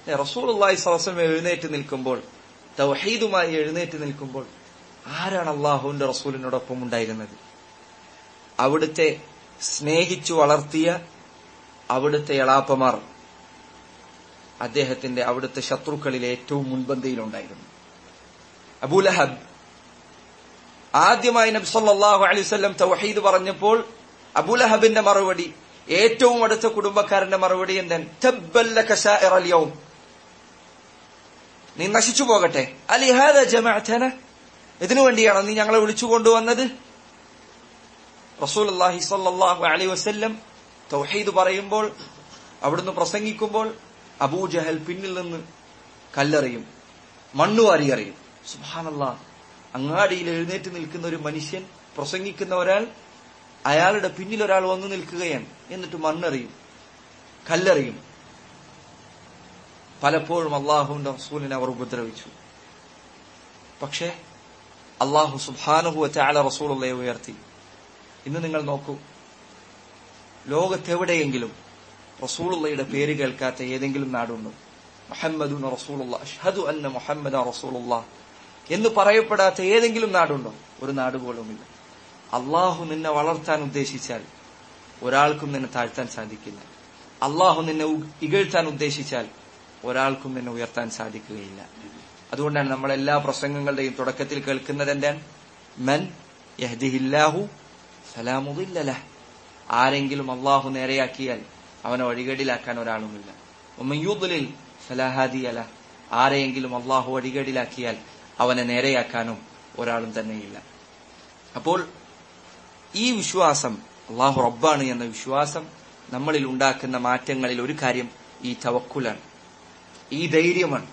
റസൂലുള്ളാഹി സ്വല്ലല്ലാഹു അലൈഹി വസല്ലം എഴുന്നേറ്റ് നിൽക്കുമ്പോൾ, തൗഹീദുമായി എഴുന്നേറ്റ് നിൽക്കുമ്പോൾ ആരാണ് അള്ളാഹുവിന്റെ റസൂലിനോടൊപ്പം ഉണ്ടായിരുന്നത്? അവിടുത്തെ സ്നേഹിച്ചു വളർത്തിയ അവിടുത്തെ എളാപ്പമാർ അദ്ദേഹത്തിന്റെ അവിടുത്തെ ശത്രുക്കളിൽ ഏറ്റവും മുൻപന്തിയിലുണ്ടായിരുന്നു. അബൂലഹബ് ആദ്യമായി നബി സല്ലല്ലാഹു അലൈഹി വസല്ലം തൗഹീദ് പറഞ്ഞപ്പോൾ അബൂലഹബിന്റെ മറുപടി, ഏറ്റവും അടുത്ത കുടുംബക്കാരന്റെ മറുപടി എന്താണ്? തബ്ബല്ലക സാഇറൽ യൗം, നീ നശിച്ചു പോകട്ടെ. അലിഹാദ ജമഅതന, ഇതിനു വേണ്ടിയാണോ നീ ഞങ്ങളെ വിളിച്ചു കൊണ്ടുവന്നത്? റസൂലുള്ളാഹി സ്വല്ലല്ലാഹു അലൈഹി വസല്ലം തൗഹീദ് പറയുമ്പോൾ, അവിടുന്ന് പ്രസംഗിക്കുമ്പോൾ അബൂജഹൽ പിന്നിൽ നിന്ന് കല്ലെറിയും, മണ്ണുവാരി എറിയും. സുബ്ഹാനല്ലാഹ്, അങ്ങാടിയിൽ എഴുന്നേറ്റ് നിൽക്കുന്ന ഒരു മനുഷ്യൻ, പ്രസംഗിക്കുന്ന ഒരാൾ, അയാളുടെ പിന്നിൽ ഒരാൾ വന്നു നിൽക്കുകയാണ്, എന്നിട്ട് മണ്ണെറിയും, കല്ലെറിയും. പലപ്പോഴും അള്ളാഹുവിന്റെ റസൂലിനെ അവർ ഉപദ്രവിച്ചു. പക്ഷേ അള്ളാഹു സുബ്ഹാനഹു വ തആല റസൂലുള്ളാഹിയെ ഉയർത്തി. ഇന്ന് നിങ്ങൾ നോക്കൂ, ലോകത്തെവിടെയെങ്കിലും റസൂലുള്ളാഹിയുടെ പേര് കേൾക്കാത്ത ഏതെങ്കിലും നാടുണ്ടോ? മുഹമ്മദുൻ റസൂലുള്ളാഹ്, അഷ്ഹദു അന്ന മുഹമ്മദൻ റസൂലുള്ളാഹ് എന്ന് പറയപ്പെടാത്ത ഏതെങ്കിലും നാടുണ്ടോ? ഒരു നാട് പോലുമില്ല. അള്ളാഹു നിന്നെ വളർത്താൻ ഉദ്ദേശിച്ചാൽ ഒരാൾക്കും നിന്നെ താഴ്ത്താൻ സാധിക്കില്ല. അള്ളാഹു നിന്നെ ഇകഴ്ത്താൻ ഉദ്ദേശിച്ചാൽ ഒരാൾക്കും നിന്നെ ഉയർത്താൻ സാധിക്കുകയില്ല. അതുകൊണ്ടാണ് നമ്മൾ എല്ലാ പ്രസംഗങ്ങളുടെയും തുടക്കത്തിൽ കേൾക്കുന്നത് എന്താണ്? മൻ യഹ്ദിഹില്ലാഹു ഫലാ മുദില്ല ലഹ്, ആരെങ്കിലും അള്ളാഹു നേരെയാക്കിയാൽ അവനെ വഴികേടിലാക്കാൻ ഒരാളുമില്ല. വമൻ യുദ്ലിൽ ഫലാ ഹാദിയ ലഹ്, ആരെയെങ്കിലും അള്ളാഹു വഴികേടിലാക്കിയാൽ അവനെ നേരെയാക്കാനും ഒരാളും തന്നെയില്ല. അപ്പോൾ ഈ വിശ്വാസം, അള്ളാഹു റബ്ബാണ് എന്ന വിശ്വാസം നമ്മളിൽ ഉണ്ടാക്കുന്ന മാറ്റങ്ങളിൽ ഒരു കാര്യം ഈ തവക്കുലാണ്, ഈ ധൈര്യമാണ്.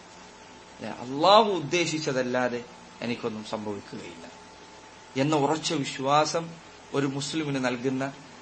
അള്ളാഹു ഉദ്ദേശിച്ചതല്ലാതെ എനിക്കൊന്നും സംഭവിക്കുകയില്ല എന്ന ഉറച്ച വിശ്വാസം ഒരു മുസ്ലിമിന് നൽകുന്ന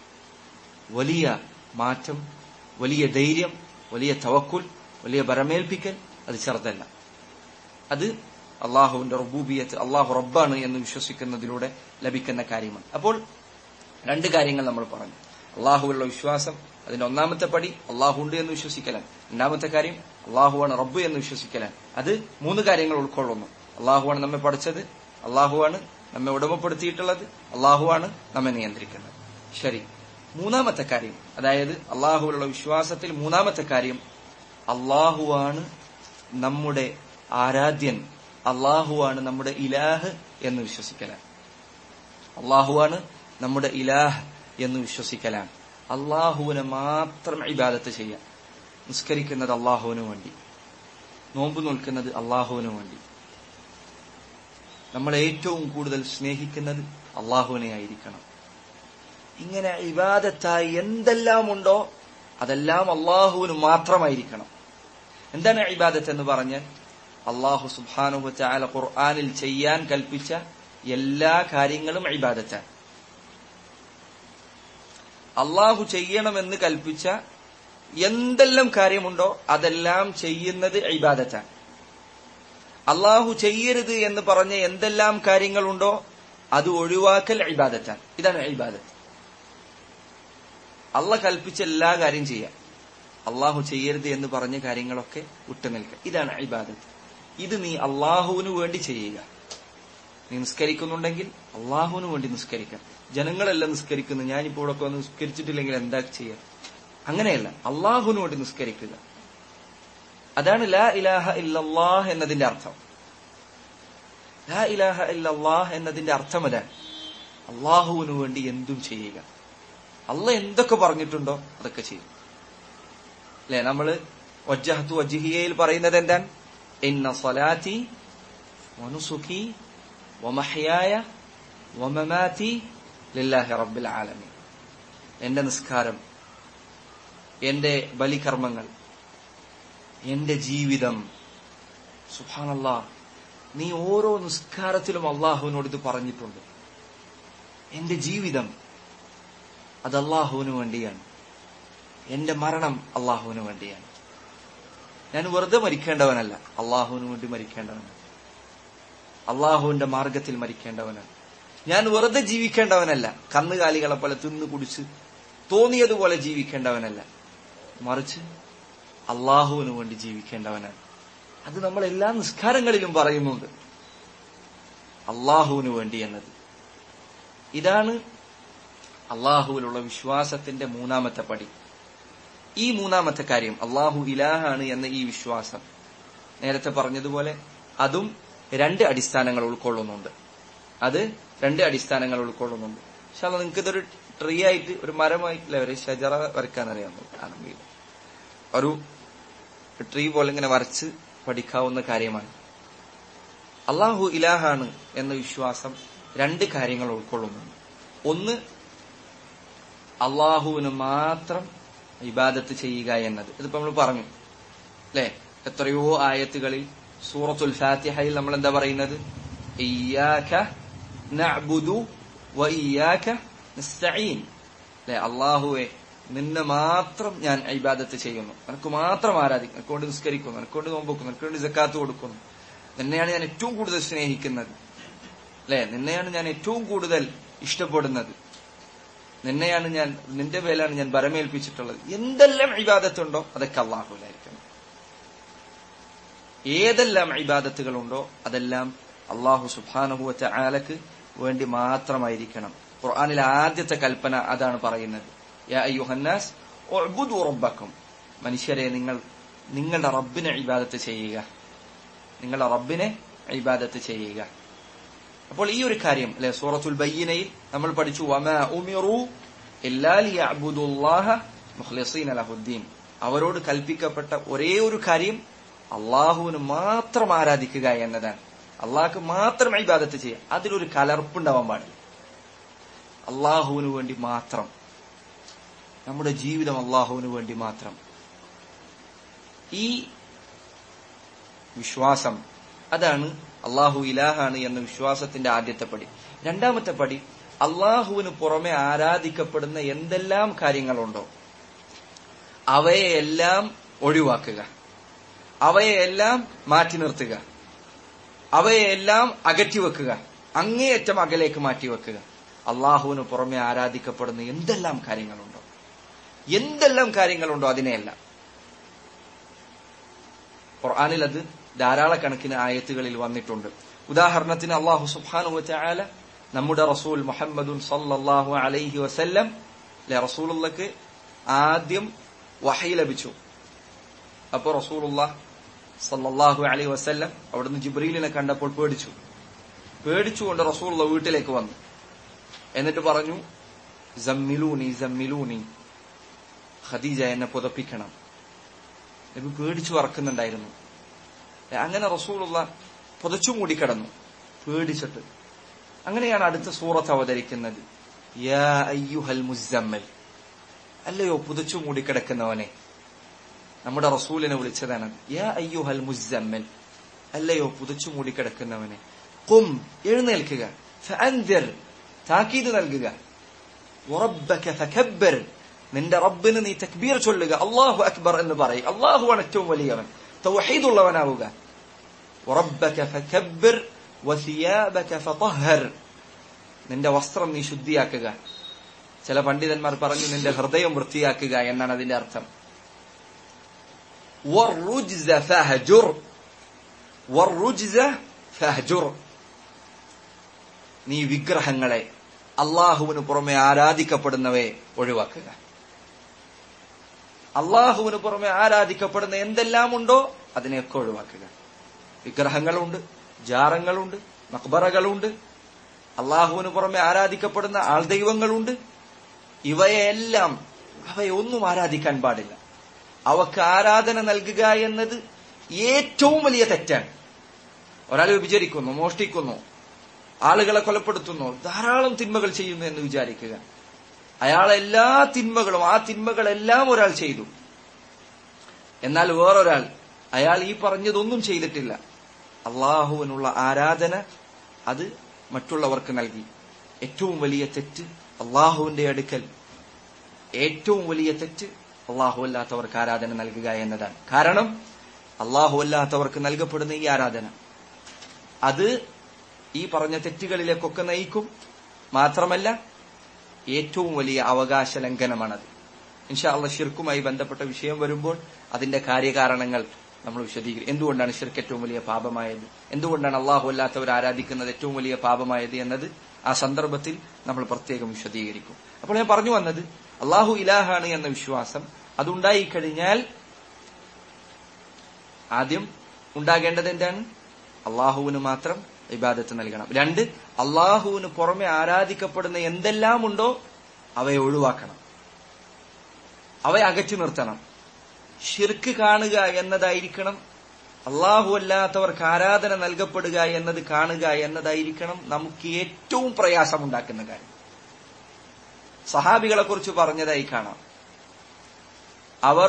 വലിയ മാറ്റം, വലിയ ധൈര്യം, വലിയ തവക്കുൽ, വലിയ ബരമേൽപ്പിക്കൽ, അത് ചെറുതല്ല. അത് അള്ളാഹുവിന്റെ റുബൂബിയത്ത്, അള്ളാഹു റബ്ബാണ് എന്ന് വിശ്വസിക്കുന്നതിലൂടെ ലഭിക്കുന്ന കാര്യമാണ്. അപ്പോൾ രണ്ട് കാര്യങ്ങൾ നമ്മൾ പറഞ്ഞു. അള്ളാഹുവിലുള്ള വിശ്വാസം, അതിന്റെ ഒന്നാമത്തെ പടി അള്ളാഹു ഉണ്ട് എന്ന് വിശ്വസിക്കലാണ്. രണ്ടാമത്തെ കാര്യം അള്ളാഹുവാണ് റബ്ബ് എന്ന് വിശ്വസിക്കലാണ്. അത് മൂന്ന് കാര്യങ്ങൾ ഉൾക്കൊള്ളുന്നു. അള്ളാഹുവാണ് നമ്മെ പഠിച്ചത്, അള്ളാഹുവാണ് നമ്മെ ഉടമപ്പെടുത്തിയിട്ടുള്ളത്, അള്ളാഹുവാണ് നമ്മെ നിയന്ത്രിക്കുന്നത്. ശരി, മൂന്നാമത്തെ കാര്യം, അതായത് അള്ളാഹുവിലുള്ള വിശ്വാസത്തിൽ മൂന്നാമത്തെ കാര്യം അള്ളാഹുവാണ് നമ്മുടെ ആരാധ്യൻ, അള്ളാഹുവാണ് നമ്മുടെ ഇലാഹ് എന്ന് വിശ്വസിക്കലാണ്. അള്ളാഹുവാണ് നമ്മുടെ ഇലാഹ് എന്ന് വിശ്വസിക്കലാണ്. അള്ളാഹുവിനെ മാത്രം ഇബാദത്ത് ചെയ്യാം. നിസ്കരിക്കുന്നത് അള്ളാഹുവിന് വേണ്ടി, നോമ്പ് നോൽക്കുന്നത് അള്ളാഹുവിന് വേണ്ടി. നമ്മൾ ഏറ്റവും കൂടുതൽ സ്നേഹിക്കുന്നത് അള്ളാഹുവിനെ ആയിരിക്കണം. ഇങ്ങനെ ഇബാദത്തായി എന്തെല്ലാം ഉണ്ടോ അതെല്ലാം അള്ളാഹുവിന് മാത്രമായിരിക്കണം. എന്താണ് ഇബാദത്ത് എന്ന് പറഞ്ഞാൽ? അള്ളാഹു സുബ്ഹാനഹു വ തആല ഖുർആനിൽ ചെയ്യാൻ കൽപ്പിച്ച എല്ലാ കാര്യങ്ങളും ഇബാദത്താണ്. അള്ളാഹു ചെയ്യണമെന്ന് കൽപ്പിച്ച എന്തെല്ലാം കാര്യമുണ്ടോ അതെല്ലാം ചെയ്യുന്നത് ഇബാദത്താണ്. അള്ളാഹു ചെയ്യരുത് എന്ന് പറഞ്ഞ എന്തെല്ലാം കാര്യങ്ങളുണ്ടോ അത് ഒഴിവാക്കൽ ഇബാദത്താണ്. ഇതാണ് ഇബാദത്ത്. അള്ളാഹ് കൽപ്പിച്ച എല്ലാ കാര്യം ചെയ്യാം, അള്ളാഹു ചെയ്യരുത് എന്ന് പറഞ്ഞ കാര്യങ്ങളൊക്കെ വിട്ടുനിൽക്കുക. ഇതാണ് ഇബാദത്ത്. ഇത് നീ അള്ളാഹുവിന് വേണ്ടി ചെയ്യുക. നീ നിസ്കരിക്കുന്നുണ്ടെങ്കിൽ അള്ളാഹുവിന് വേണ്ടി നിസ്കരിക്കാം. ജനങ്ങളെല്ലാം നിസ്കരിക്കുന്നു, ഞാനിപ്പോ ഇവിടെ വന്ന് നിസ്കരിച്ചിട്ടില്ലെങ്കിൽ എന്താ ചെയ്യുക? അങ്ങനെയല്ല, അള്ളാഹുവിന് വേണ്ടി നിസ്കരിക്കുക. അതാണ് ലാ ഇലാഹ ഇല്ലല്ലാഹ് എന്നതിന്റെ അർത്ഥം. ലാ ഇലാഹ ഇല്ലല്ലാഹ് എന്നതിന്റെ അർത്ഥം അതാണ്. അള്ളാഹുവിന് വേണ്ടി എന്തും ചെയ്യുക. അള്ളാഹ് എന്തൊക്കെ പറഞ്ഞിട്ടുണ്ടോ അതൊക്കെ ചെയ്യും. അല്ലെ, നമ്മള് വജ്ജഹ്തു വജ്ഹിയയിൽ പറയുന്നത് എന്താണ്? ഇന്ന സ്വലാത്തി വനുസുകി വമഹ്യായ വമമാതി ലില്ലാഹി റബ്ബിൽ ആലമീൻ. എന്റെ നിസ്കാരം, എന്റെ ബലികർമ്മങ്ങൾ, എന്റെ ജീവിതം. സുബ്ഹാനല്ലാഹ്, നീ ഓരോ നിസ്കാരത്തിലും അള്ളാഹുവിനോട് ഇത് പറഞ്ഞിട്ടുണ്ട്. എന്റെ ജീവിതം അത് അള്ളാഹുവിന് വേണ്ടിയാണ്, എന്റെ മരണം അള്ളാഹുവിന് വേണ്ടിയാണ്. ഞാൻ വെറുതെ മരിക്കേണ്ടവനല്ല, അള്ളാഹുവിന് വേണ്ടി മരിക്കേണ്ടവനാണ്. അള്ളാഹുവിന്റെ മാർഗത്തിൽ മരിക്കേണ്ടവനാണ്. ഞാൻ വെറുതെ ജീവിക്കേണ്ടവനല്ല, കന്നുകാലികളെ പോലെ തിന്നു കുടിച്ച് തോന്നിയതുപോലെ ജീവിക്കേണ്ടവനല്ല. മറിച്ച് അള്ളാഹുവിന് വേണ്ടി ജീവിക്കേണ്ടവനാണ്. അത് നമ്മൾ എല്ലാ നിസ്കാരങ്ങളിലും പറയുന്നുണ്ട്, അള്ളാഹുവിന് വേണ്ടി എന്നത്. ഇതാണ് അള്ളാഹുവിലുള്ള വിശ്വാസത്തിന്റെ മൂന്നാമത്തെ പടി. ഈ മൂന്നാമത്തെ കാര്യം, അള്ളാഹു ഇലാഹാണ് എന്ന ഈ വിശ്വാസം, നേരത്തെ പറഞ്ഞതുപോലെ അതും രണ്ട് അടിസ്ഥാനങ്ങൾ ഉൾക്കൊള്ളുന്നുണ്ട്. പക്ഷെ നിങ്ങൾക്ക് ഇതൊരു ട്രീ ആയിട്ട്, ഒരു മരമായി, ഒരു ഷജറ വരയ്ക്കാൻ അറിയാമെങ്കിൽ ഒരു ട്രീ പോലെ ഇങ്ങനെ വരച്ച് പഠിക്കാവുന്ന കാര്യമാണ്. അള്ളാഹു ഇലാഹാണ് എന്ന വിശ്വാസം രണ്ട് കാര്യങ്ങൾ ഉൾക്കൊള്ളുന്നുണ്ട്. ഒന്ന്, അള്ളാഹുവിന് മാത്രം ഇബാദത്ത് ചെയ്യുക എന്നത്. ഇതിപ്പോ നമ്മൾ പറഞ്ഞു അല്ലെ, എത്രയോ ആയത്തുകളിൽ സൂറത്തുൽ ഫാത്തിഹയിൽ നമ്മൾ എന്താ പറയുന്നത്? ഇയ്യാക നഅ്ബുദു വ ഇയ്യാക നസ്തഈൻ. അല്ലെ, അള്ളാഹുവെ നിന്നെ മാത്രം ഞാൻ ഇബാദത്ത് ചെയ്യുന്നു, നിനക്ക് മാത്രം ആരാധിക്കുന്നു, നിനക്കൊണ്ട് നിസ്കരിക്കുന്നു, നിനക്കൊണ്ട് നോമ്പുക്കുന്നു, നിനക്കൊണ്ട് സക്കാത്ത് കൊടുക്കുന്നു, നിന്നെയാണ് ഞാൻ ഏറ്റവും കൂടുതൽ സ്നേഹിക്കുന്നത്, അല്ലെ, നിന്നെയാണ് ഞാൻ ഏറ്റവും കൂടുതൽ ഇഷ്ടപ്പെടുന്നത്, നിന്നെയാണ് ഞാൻ, നിന്റെ പേരിലാണ് ഞാൻ ഭരമേൽപ്പിച്ചിട്ടുള്ളത്. എന്തെല്ലാം ഇബാദത്തുണ്ടോ അതൊക്കെ അള്ളാഹുവിലായിരിക്കണം. ഏതെല്ലാം ഇബാദത്തുകളുണ്ടോ അതെല്ലാം അള്ളാഹു സുബ്ഹാനഹു വ തആലക്ക് വേണ്ടി മാത്രമായിരിക്കണം. ഖുർആനിലെ ആദ്യത്തെ കൽപ്പന അതാണ് പറയുന്നത്, യാ അയ്യുഹന്നാസ് ഉഅ്ബുദു റബ്ബക്കും. മനുഷ്യരെ, നിങ്ങളുടെ റബ്ബിനെ ഇബാദത്ത് ചെയ്യുക, നിങ്ങളുടെ റബ്ബിനെ ഇബാദത്ത് ചെയ്യുക. അപ്പോൾ ഈ ഒരു കാര്യം അല്ലെ, സൂറത്തുൽ ബയ്യിനയിൽ നമ്മൾ പഠിച്ചു, വമാ ഉമിറു ഇല്ലാ ലിയഅ്ബുദുല്ലാഹ മുഖ്ലിസീന ലഹുദ്ദീൻ. അവരോട് കൽപ്പിക്കപ്പെട്ട ഒരേ ഒരു കാര്യം അള്ളാഹുവിന് മാത്രം ആരാധിക്കുക എന്നതാണ്. അള്ളാഹ്ക്ക് മാത്രം ഇബാദത്ത് ചെയ്യുക, അതിലൊരു കലർപ്പുണ്ടാവാൻ പാടില്ല. അള്ളാഹുവിന് വേണ്ടി മാത്രം, നമ്മുടെ ജീവിതം അള്ളാഹുവിന് വേണ്ടി മാത്രം. ഈ വിശ്വാസം, അതാണ് അള്ളാഹു ഇലാഹാണ് എന്ന വിശ്വാസത്തിന്റെ ആദ്യത്തെ പടി. രണ്ടാമത്തെ പടി, അള്ളാഹുവിന് പുറമെ ആരാധിക്കപ്പെടുന്ന എന്തെല്ലാം കാര്യങ്ങളുണ്ടോ അവയെല്ലാം ഒഴിവാക്കുക, അവയെല്ലാം മാറ്റി നിർത്തുക, അവയെല്ലാം അകറ്റിവെക്കുക, അങ്ങേയറ്റം അകലേക്ക് മാറ്റിവെക്കുക. അള്ളാഹുവിന് പുറമെ ആരാധിക്കപ്പെടുന്ന എന്തെല്ലാം കാര്യങ്ങളുണ്ടോ അതിനെയെല്ലാം. ഖുർആനിൽ അത് ധാരാളക്കണക്കിന് ആയത്തുകളിൽ വന്നിട്ടുണ്ട്. ഉദാഹരണത്തിന് അള്ളാഹു സുബ്ഹാനഹു വ തആല നമ്മുടെ റസൂൽ മുഹമ്മദുൻ സല്ലല്ലാഹു അലൈഹി വസല്ലം, റസൂലുള്ളാഹിക്ക് ആദ്യം വഹി ലഭിച്ചു. അപ്പോൾ റസൂലുള്ളാഹി സല്ലല്ലാഹു അലൈഹി വസല്ലം അവിടുന്ന് ജിബ്രീലിനെ കണ്ടപ്പോൾ പേടിച്ചുകൊണ്ട് റസൂലുള്ളാഹി വീട്ടിലേക്ക് വന്നു. എന്നിട്ട് പറഞ്ഞു, സമ്മിലൂനി, ഖദീജ എന്നെ പുതപ്പിക്കണം. നബി പേടിച്ചു വറക്കുന്നുണ്ടായിരുന്നു. അങ്ങനെ റസൂലുള്ളാഹി പുതച്ചു മൂടിക്കിടന്നു പേടിച്ചിട്ട്. അങ്ങനെയാണ് അടുത്ത സൂറത്ത് അവതരിക്കുന്നത്, യാ അയ്യുഹൽ മുസമ്മൽ, അല്ലയോ പുതച്ചു മൂടിക്കിടക്കുന്നവനെ. നമ്മുടെ റസൂലിനെ വിളിച്ചതാണ്, യാ അയ്യുഹൽ മുസമ്മൽ, അല്ലയോ പുതച്ചു മൂടിക്കിടക്കുന്നവനെ. ഖും, എഴുന്നേൽക്കുക, ഫഅൻദിർ, താക്കീത് നൽകുക, വറബ്ബക ഫകബ്ബിർ, നിന്റെ റബ്ബിന് നീ തക്ബീർ ചൊല്ലുക, അല്ലാഹു അക്ബർ എന്ന് പറയും. അല്ലാഹുവാണ് ഏറ്റവും വലിയവൻ, തൗഹീദുള്ളവനാവുക. വറബ്ബക ഫകബ്ബിർ വസിയാബക ഫതഹർ, നിന്റെ വസ്ത്രം നീ ശുദ്ധിയാക്കുക. ചില പണ്ഡിതന്മാർ പറഞ്ഞു, നിന്റെ ഹൃദയം വൃത്തിയാക്കുക എന്നാണ് അതിന്റെ അർത്ഥം. വറുജ്സ ഫഹ്ജുർ, നീ വിഗ്രഹങ്ങളെ, അള്ളാഹുവിന് പുറമെ ആരാധിക്കപ്പെടുന്നവയെ ഒഴിവാക്കുക. അള്ളാഹുവിന് പുറമെ ആരാധിക്കപ്പെടുന്ന എന്തെല്ലാം ഉണ്ടോ അതിനെയൊക്കെ ഒഴിവാക്കുക. വിഗ്രഹങ്ങളുണ്ട്, ജാറങ്ങളുണ്ട്, മഖ്ബറകളുണ്ട്, അള്ളാഹുവിന് പുറമെ ആരാധിക്കപ്പെടുന്ന ആൾദൈവങ്ങളുണ്ട്. ഇവയെല്ലാം, അവയൊന്നും ആരാധിക്കാൻ പാടില്ല. അവക്ക് ആരാധന നൽകുക എന്നത് ഏറ്റവും വലിയ തെറ്റാണ്. ഒരാൾ വ്യഭിചരിക്കുന്നു, മോഷ്ടിക്കുന്നു, ആളുകളെ കൊലപ്പെടുത്തുന്നു, ധാരാളം തിന്മകൾ ചെയ്യുന്നു എന്ന് വിചാരിക്കുക. അയാൾ എല്ലാ തിന്മകളും, ആ തിന്മകളെല്ലാം ഒരാൾ ചെയ്തു. എന്നാൽ വേറൊരാൾ, അയാൾ ഈ പറഞ്ഞതൊന്നും ചെയ്തിട്ടില്ല. അള്ളാഹുവിനുള്ള ആരാധന അത് മറ്റുള്ളവർക്ക് നൽകി. ഏറ്റവും വലിയ തെറ്റ് അള്ളാഹുവിന്റെ അടുക്കൽ, ഏറ്റവും വലിയ തെറ്റ് അള്ളാഹു അല്ലാത്തവർക്ക് ആരാധന നൽകുക എന്നതാണ്. കാരണം അള്ളാഹു അല്ലാത്തവർക്ക് നൽകപ്പെടുന്ന ഈ ആരാധന അത് ഈ പറഞ്ഞ തെറ്റുകളിലേക്കൊക്കെ നയിക്കും. മാത്രമല്ല ഏറ്റവും വലിയ അവകാശ ലംഘനമാണത്. ഇൻഷാ അല്ലാഹ് ഷിർക്കുമായി ബന്ധപ്പെട്ട വിഷയം വരുമ്പോൾ അതിന്റെ കാര്യകാരണങ്ങൾ നമ്മൾ വിശദീകരിക്കും. എന്തുകൊണ്ടാണ് ഷിർക്ക് ഏറ്റവും വലിയ പാപമായത്, എന്തുകൊണ്ടാണ് അള്ളാഹു അല്ലാത്തവർ ആരാധിക്കുന്നത് ഏറ്റവും വലിയ പാപമായത് എന്നത് ആ സന്ദർഭത്തിൽ നമ്മൾ പ്രത്യേകം വിശദീകരിക്കും. അപ്പോൾ ഞാൻ പറഞ്ഞു വന്നത്, അള്ളാഹു ഇലാഹാണ് എന്ന വിശ്വാസം അതുണ്ടായിക്കഴിഞ്ഞാൽ ആദ്യം ഉണ്ടാകേണ്ടത് എന്താണ്? അള്ളാഹുവിന് മാത്രം ഇബാദത്ത് നൽകണം. 2, അള്ളാഹുവിന് പുറമെ ആരാധിക്കപ്പെടുന്ന എന്തെല്ലാം ഉണ്ടോ അവയെ ഒഴിവാക്കണം, അവയെ അകറ്റി നിർത്തണം. ഷിർക്ക് കാണുക എന്നതായിരിക്കണം, അള്ളാഹു അല്ലാത്തവർക്ക് ആരാധന നൽകപ്പെടുക എന്നത് കാണുക എന്നതായിരിക്കണം നമുക്ക് ഏറ്റവും പ്രയാസമുണ്ടാക്കുന്ന കാര്യം. സഹാബികളെ കുറിച്ച് പറഞ്ഞതായി കാണാം, അവർ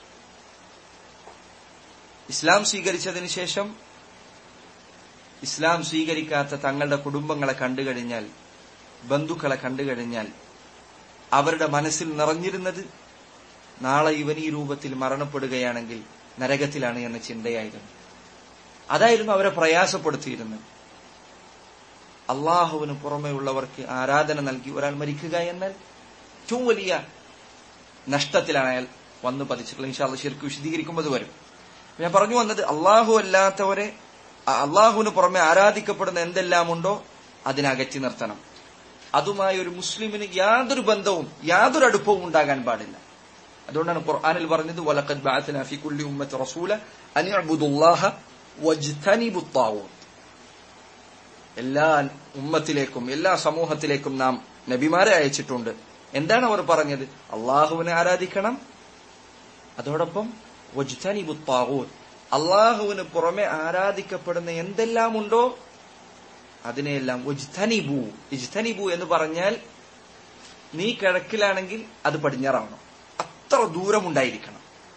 ഇസ്ലാം സ്വീകരിച്ചതിന് ശേഷം ഇസ്ലാം സ്വീകരിക്കാത്ത തങ്ങളുടെ കുടുംബങ്ങളെ കണ്ടുകഴിഞ്ഞാൽ, ബന്ധുക്കളെ കണ്ടുകഴിഞ്ഞാൽ അവരുടെ മനസ്സിൽ നിറഞ്ഞിരുന്നത് നാളെ ഇവൻ ഈ രൂപത്തിൽ മരണപ്പെടുകയാണെങ്കിൽ നരകത്തിലാണ് എന്ന ചിന്തയായിരുന്നു. അതായിരുന്നു അവരെ പ്രയാസപ്പെടുത്തിയിരുന്നത്. അള്ളാഹുവിന് പുറമെയുള്ളവർക്ക് ആരാധന നൽകി ഒരാൾ മരിക്കുക എന്നാൽ ഏറ്റവും വലിയ നഷ്ടത്തിലാണ് അയാൾ വന്നു പതിച്ചിട്ടുള്ളത്. ഇൻഷാ അല്ലാഹ് ശിർക്ക് വിശദീകരിക്കുമ്പോൾ വരും. ഞാൻ പറഞ്ഞു വന്നത്, അള്ളാഹു അല്ലാത്തവരെ, അള്ളാഹുവിന് പുറമെ ആരാധിക്കപ്പെടുന്ന എന്തെല്ലാം ഉണ്ടോ അതിനകറ്റി നിർത്തണം. അതുമായി ഒരു മുസ്ലിമിന് യാതൊരു ബന്ധവും യാതൊരു അടുപ്പവും ഉണ്ടാകാൻ പാടില്ല. അതുകൊണ്ടാണ് ഖുർആനിൽ പറഞ്ഞത്, വലഖദ് ബഅത്നാ ഫീ കുല്ലി ഉമ്മത്തി റസൂല അൻ ഇഅ്ബുദുല്ലാഹ വജ്തനിബുത് ത്വാഗൂത്ത്. എല്ലാ ഉമ്മത്തിലേക്കും എല്ലാ സമൂഹത്തിലേക്കും നാം നബിമാരെ അയച്ചിട്ടുണ്ട്. എന്താണ് അവർ പറഞ്ഞത്? അള്ളാഹുവിനെ ആരാധിക്കണം, അതോടൊപ്പം വജ്തനിബുത് ത്വാഗൂത്ത്, അള്ളാഹുവിന് പുറമെ ആരാധിക്കപ്പെടുന്ന എന്തെല്ലാം ഉണ്ടോ അതിനെയെല്ലാം ഇജ്തനിബു. ഇജ്തനിബു എന്ന് പറഞ്ഞാൽ നീ കിഴക്കിലാണെങ്കിൽ അത് പടിഞ്ഞാറാവണം, അത്ര ദൂരമുണ്ടായിരിക്കണം.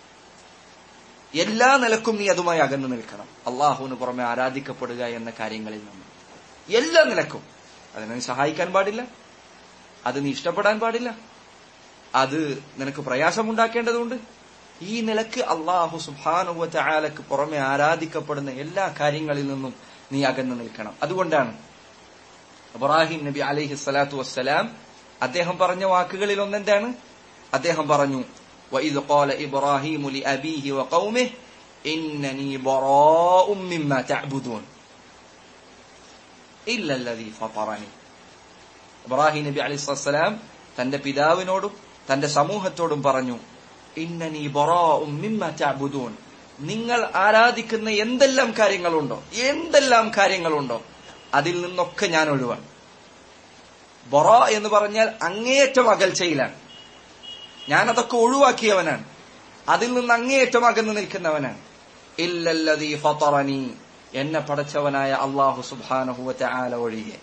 എല്ലാ നിലക്കും നീ അതുമായി അകന്നു നിൽക്കണം, അള്ളാഹുവിന് പുറമെ ആരാധിക്കപ്പെടുക എന്ന കാര്യങ്ങളിൽ നിന്ന് എല്ലാ നിലക്കും. അതിനെ നീ സഹായിക്കാൻ പാടില്ല, അത് നീ ഇഷ്ടപ്പെടാൻ പാടില്ല, അത് നിനക്ക് പ്രയാസമുണ്ടാക്കേണ്ടതുണ്ട്. ഈ നിലക്ക് അള്ളാഹു സുബ്ഹാനഹു വ തആലക്ക് പുറമെ ആരാധിക്കപ്പെടുന്ന എല്ലാ കാര്യങ്ങളിൽ നിന്നും നീ അകന്നു നിൽക്കണം. അതുകൊണ്ടാണ് ഇബ്രാഹിം നബി അലൈഹി സ്വലാത്തു വസ്സലാം അദ്ദേഹം പറഞ്ഞ വാക്കുകളിൽ ഒന്നെന്താണ്? അദ്ദേഹം പറഞ്ഞു, വഇദ് ഖാല ഇബ്രാഹിമു ലിഅബീഹി വഖൗമിഹി ഇന്നനി ബറാഉം മിമ്മാ തഅബുദൂൻ ഇല്ലല്ലദീ ഫതറനി. ഇബ്രാഹിം നബി അലൈഹി സ്വലാം തന്റെ പിതാവിനോടും തന്റെ സമൂഹത്തോടും പറഞ്ഞു, ഇന്നനി ബറാഉം മിമ്മാ തഅബുദൂൻ, നിങ്ങൾ ആരാധിക്കുന്ന എന്തെല്ലാം കാര്യങ്ങളുണ്ടോ അതിൽ നിന്നൊക്കെ ഞാൻ ഒഴിവാണ്. ബറാ എന്ന് പറഞ്ഞാൽ അങ്ങേയറ്റം അകൽച്ചയിലാണ്, ഞാനതൊക്കെ ഒഴിവാക്കിയവനാണ്, അതിൽ നിന്ന് അങ്ങേയറ്റം അകന്നു നിൽക്കുന്നവനാണ്. ഇല്ലല്ലദീ ഫതറനി, എന്നെ പടച്ചവനായ അല്ലാഹു സുബ്ഹാനഹു വ തആല ഒഴികെ.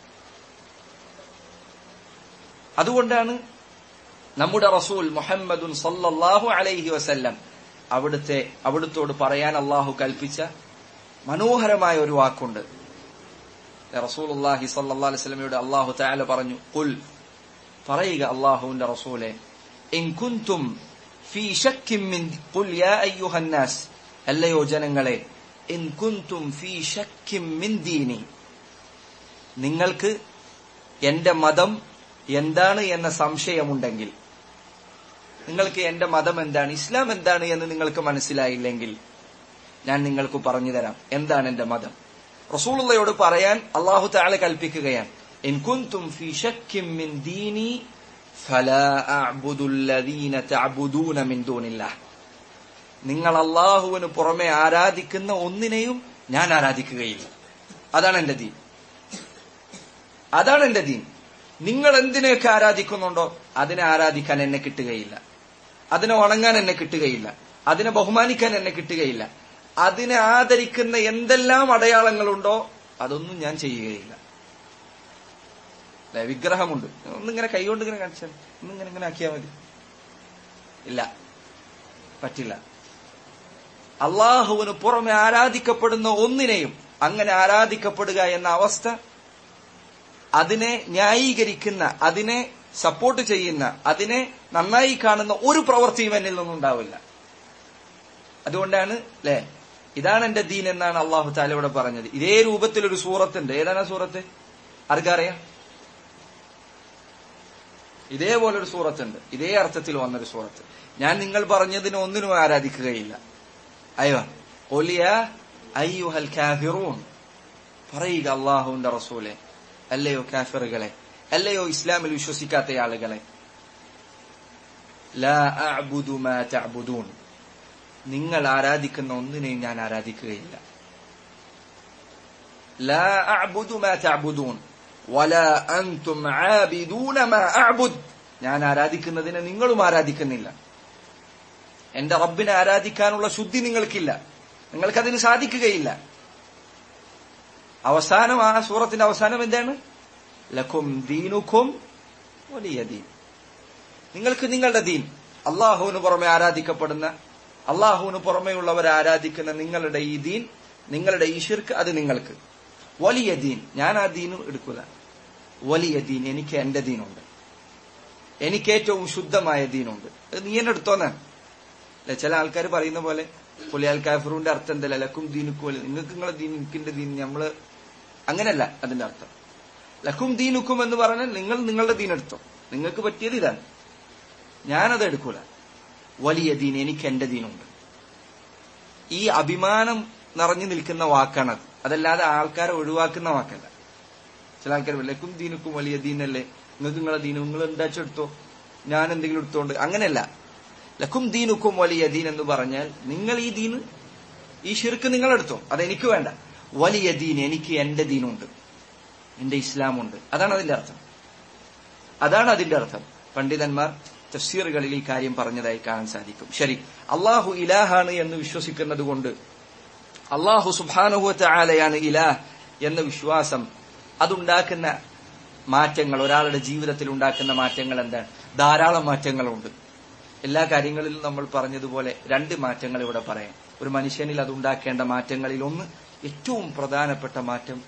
അതുകൊണ്ടാണ് നമ്മുടെ റസൂൽ മുഹമ്മദുൻ സല്ലല്ലാഹു അലൈഹി വസല്ലം അവിടുത്തോട് പറയാൻ അള്ളാഹു കൽപ്പിച്ച മനോഹരമായ ഒരു വാക്കുണ്ട്. റസൂലുള്ളാഹി സ്വല്ലല്ലാഹു അലൈഹി വസല്ലമയോട് അല്ലാഹു തആല പറഞ്ഞു, ഖുൽ, പറയുക അല്ലാഹുവിന്റെ റസൂലേ, ഇൻ കുൻതും ഫീ ശക്കിൻ മിൻ, ഖുൽ യാ അയ്യുഹന്നാസ്, അല്ലയോ ജനങ്ങളെ, ഇൻ കുൻതും ഫീ ശക്കിൻ മിൻ ദീനി, നിങ്ങൾക്ക് എന്റെ മതം എന്താണ് എന്ന സംശയമുണ്ടെങ്കിൽ, നിങ്ങൾക്ക് എന്റെ മതം എന്താണ്, ഇസ്ലാം എന്താണ് എന്ന് നിങ്ങൾക്ക് മനസ്സിലായില്ലെങ്കിൽ ഞാൻ നിങ്ങൾക്ക് പറഞ്ഞു തരാം എന്താണ് എന്റെ മതം. റസൂലുള്ളാഹിയോട് പറയാൻ അല്ലാഹു തആല കൽപ്പിക്കുകയാണ്, ഇൻ കുൻതും ഫീ ശക്കിൻ മിൻ ദീനി ഫലാ അഅ്ബുദുല്ലദീന തഅബുദൂന മിൻ ദൂനില്ലാഹ്, നിങ്ങൾ അല്ലാഹുവിന് പുറമെ ആരാധിക്കുന്ന ഒന്നിനെയും ഞാൻ ആരാധിക്കുകയില്ല. അതാണ് എന്റെ ദീൻ, അതാണ് എന്റെ ദീൻ. നിങ്ങൾ എന്തിനെയൊക്കെ ആരാധിക്കുന്നുണ്ടോ അതിനെ ആരാധിക്കാൻ എന്നെ കിട്ടുകയില്ല, അതിനെ വണങ്ങാൻ എന്നെ കിട്ടുകയില്ല, അതിനെ ബഹുമാനിക്കാൻ എന്നെ കിട്ടുകയില്ല. അതിനെ ആദരിക്കുന്ന എന്തെല്ലാം അടയാളങ്ങളുണ്ടോ അതൊന്നും ഞാൻ ചെയ്യുകയില്ല. അല്ലെ, വിഗ്രഹമുണ്ട്, ഒന്നിങ്ങനെ കൈകൊണ്ട് ഇങ്ങനെ കാണിച്ചാൽ ഒന്നിങ്ങനെ ആക്കിയാൽ മതി, ഇല്ല, പറ്റില്ല. അള്ളാഹുവിന് പുറമെ ആരാധിക്കപ്പെടുന്ന ഒന്നിനെയും, അങ്ങനെ ആരാധിക്കപ്പെടുക എന്ന അവസ്ഥ, അതിനെ ന്യായീകരിക്കുന്ന, അതിനെ സപ്പോർട്ട് ചെയ്യുന്ന, അതിനെ നന്നായി കാണുന്ന ഒരു പ്രവൃത്തിയും എന്നിൽ നിന്നുണ്ടാവില്ല. അതുകൊണ്ടാണ് അല്ലെ, ഇതാണ് എന്റെ ദീൻ എന്നാണ് അള്ളാഹു തആല ഇവിടെ പറഞ്ഞത്. ഇതേ രൂപത്തിലൊരു സൂറത്തുണ്ട്. ഏതാണ് ആ സൂറത്ത്? ആർക്കറിയാം? ഇതേപോലൊരു സൂറത്തുണ്ട്, ഇതേ അർത്ഥത്തിൽ വന്നൊരു സൂറത്ത്. ഞാൻ നിങ്ങൾ പറഞ്ഞതിന് ഒന്നിനും ആരാധിക്കുകയില്ല. അയ്യോ ഖുൽ യാ അയ്യുഹൽ കാഫിറൂൻ, പറയുക അല്ലാഹുവിന്റെ റസൂലെ, അല്ലയോ കാഫിറുകളെ, അല്ലയോ ഇസ്ലാമിൽ വിശ്വസിക്കാത്ത ആളുകളെ, ലാ അഅ്ബുദു മാ തഅ്ബുദൂൻ, നിങ്ങൾ ആരാധിക്കുന്ന ഒന്നിനെയും ഞാൻ ആരാധിക്കുകയില്ല. ലാ അഅ്ബുദു മാ തഅ്ബുദൂൻ വലാ അൻതും ആബിദൂന മാ അഅ്ബുദ്, ഞാൻ ആരാധിക്കുന്നതിനെ നിങ്ങളും ആരാധിക്കുന്നില്ല. എന്റെ റബ്ബിനെ ആരാധിക്കാനുള്ള ശുദ്ധി നിങ്ങൾക്കില്ല, നിങ്ങൾക്കതിന് സാധിക്കുകയില്ല. അവസാനം ആ സൂറത്തിന്റെ അവസാനം എന്താണ്? ലക്കും ദീനുക്കും വലിയ ദീൻ, നിങ്ങൾക്ക് നിങ്ങളുടെ ദീൻ, അള്ളാഹുവിന് പുറമെ ആരാധിക്കപ്പെടുന്ന, അള്ളാഹുവിന് പുറമെയുള്ളവരെ ആരാധിക്കുന്ന നിങ്ങളുടെ ഈ ദീൻ, നിങ്ങളുടെ ഈ ശിർക്ക്, അത് നിങ്ങൾക്ക് വലിയ ദീൻ. ഞാൻ ആ ദീൻ എടുക്കുക. വലിയ ദീൻ, എനിക്ക് എന്റെ ദീനുണ്ട്, എനിക്ക് ഏറ്റവും ശുദ്ധമായ ദീനുണ്ട്. അത് നീ എന്നെ എടുത്തോന്നാണ്. അല്ലെ ചില ആൾക്കാർ പറയുന്ന പോലെ പുലിയാൽ കാഫിറൂന്റെ അർത്ഥം എന്തല്ല, ലക്കും ദീനുക്കും വലിയ, നിങ്ങൾക്ക് നിങ്ങളുടെ ദീൻ എനിക്കിന്റെ ദീൻ, നമ്മള് അങ്ങനെയല്ല അതിന്റെ അർത്ഥം. ലക്കും ദീനുക്കും എന്ന് പറഞ്ഞാൽ നിങ്ങൾ നിങ്ങളുടെ ദീൻ എടുത്തോ, നിങ്ങൾക്ക് പറ്റിയത് ഇതാണ്, ഞാനത് എടുക്കൂല. വലിയ ദീൻ, എനിക്ക് എന്റെ ദീനുണ്ട്. ഈ അഭിമാനം നിറഞ്ഞു നിൽക്കുന്ന വാക്കാണത്, അതല്ലാതെ ആൾക്കാരെ ഒഴിവാക്കുന്ന വാക്കല്ല. ചില ആൾക്കാർ ലക്കും ദീനുക്കും വലിയ ദീനല്ലേ, നിങ്ങൾക്ക് നിങ്ങളെ ദീനും നിങ്ങൾ എന്താച്ചെടുത്തോ, ഞാൻ എന്തെങ്കിലും എടുത്തോണ്ട്, അങ്ങനെയല്ല. ലക്കും ദീനുക്കും വലിയ ദീൻ എന്ന് പറഞ്ഞാൽ നിങ്ങൾ ഈ ദീന്, ഈ ശിർക്ക് നിങ്ങളെടുത്തോ, അതെനിക്ക് വേണ്ട. വലിയ ദീൻ, എനിക്ക് എന്റെ ദീനുണ്ട്, എന്റെ ഇസ്ലാമുണ്ട്. അതാണ് അതിന്റെ അർത്ഥം, അതാണ് അതിന്റെ അർത്ഥം. പണ്ഡിതന്മാർ തഫ്സീറുകളിൽ ഈ കാര്യം പറഞ്ഞതായി കാണാൻ സാധിക്കും. ശരി, അള്ളാഹു ഇലാഹാണ് എന്ന് വിശ്വസിക്കുന്നത് കൊണ്ട്, അള്ളാഹു സുബ്ഹാനഹു വ തആലയാണ് ഇലാഹ് എന്ന വിശ്വാസം, അതുണ്ടാക്കുന്ന മാറ്റങ്ങൾ, ഒരാളുടെ ജീവിതത്തിൽ ഉണ്ടാക്കുന്ന മാറ്റങ്ങൾ എന്താണ്? ധാരാളം മാറ്റങ്ങളുണ്ട്. എല്ലാ കാര്യങ്ങളിലും നമ്മൾ പറഞ്ഞതുപോലെ 2 മാറ്റങ്ങൾ ഇവിടെ പറയാം. ഒരു മനുഷ്യനിൽ അതുണ്ടാക്കേണ്ട മാറ്റങ്ങളിൽ ഒന്ന്, ഏറ്റവും പ്രധാനപ്പെട്ട മാറ്റം,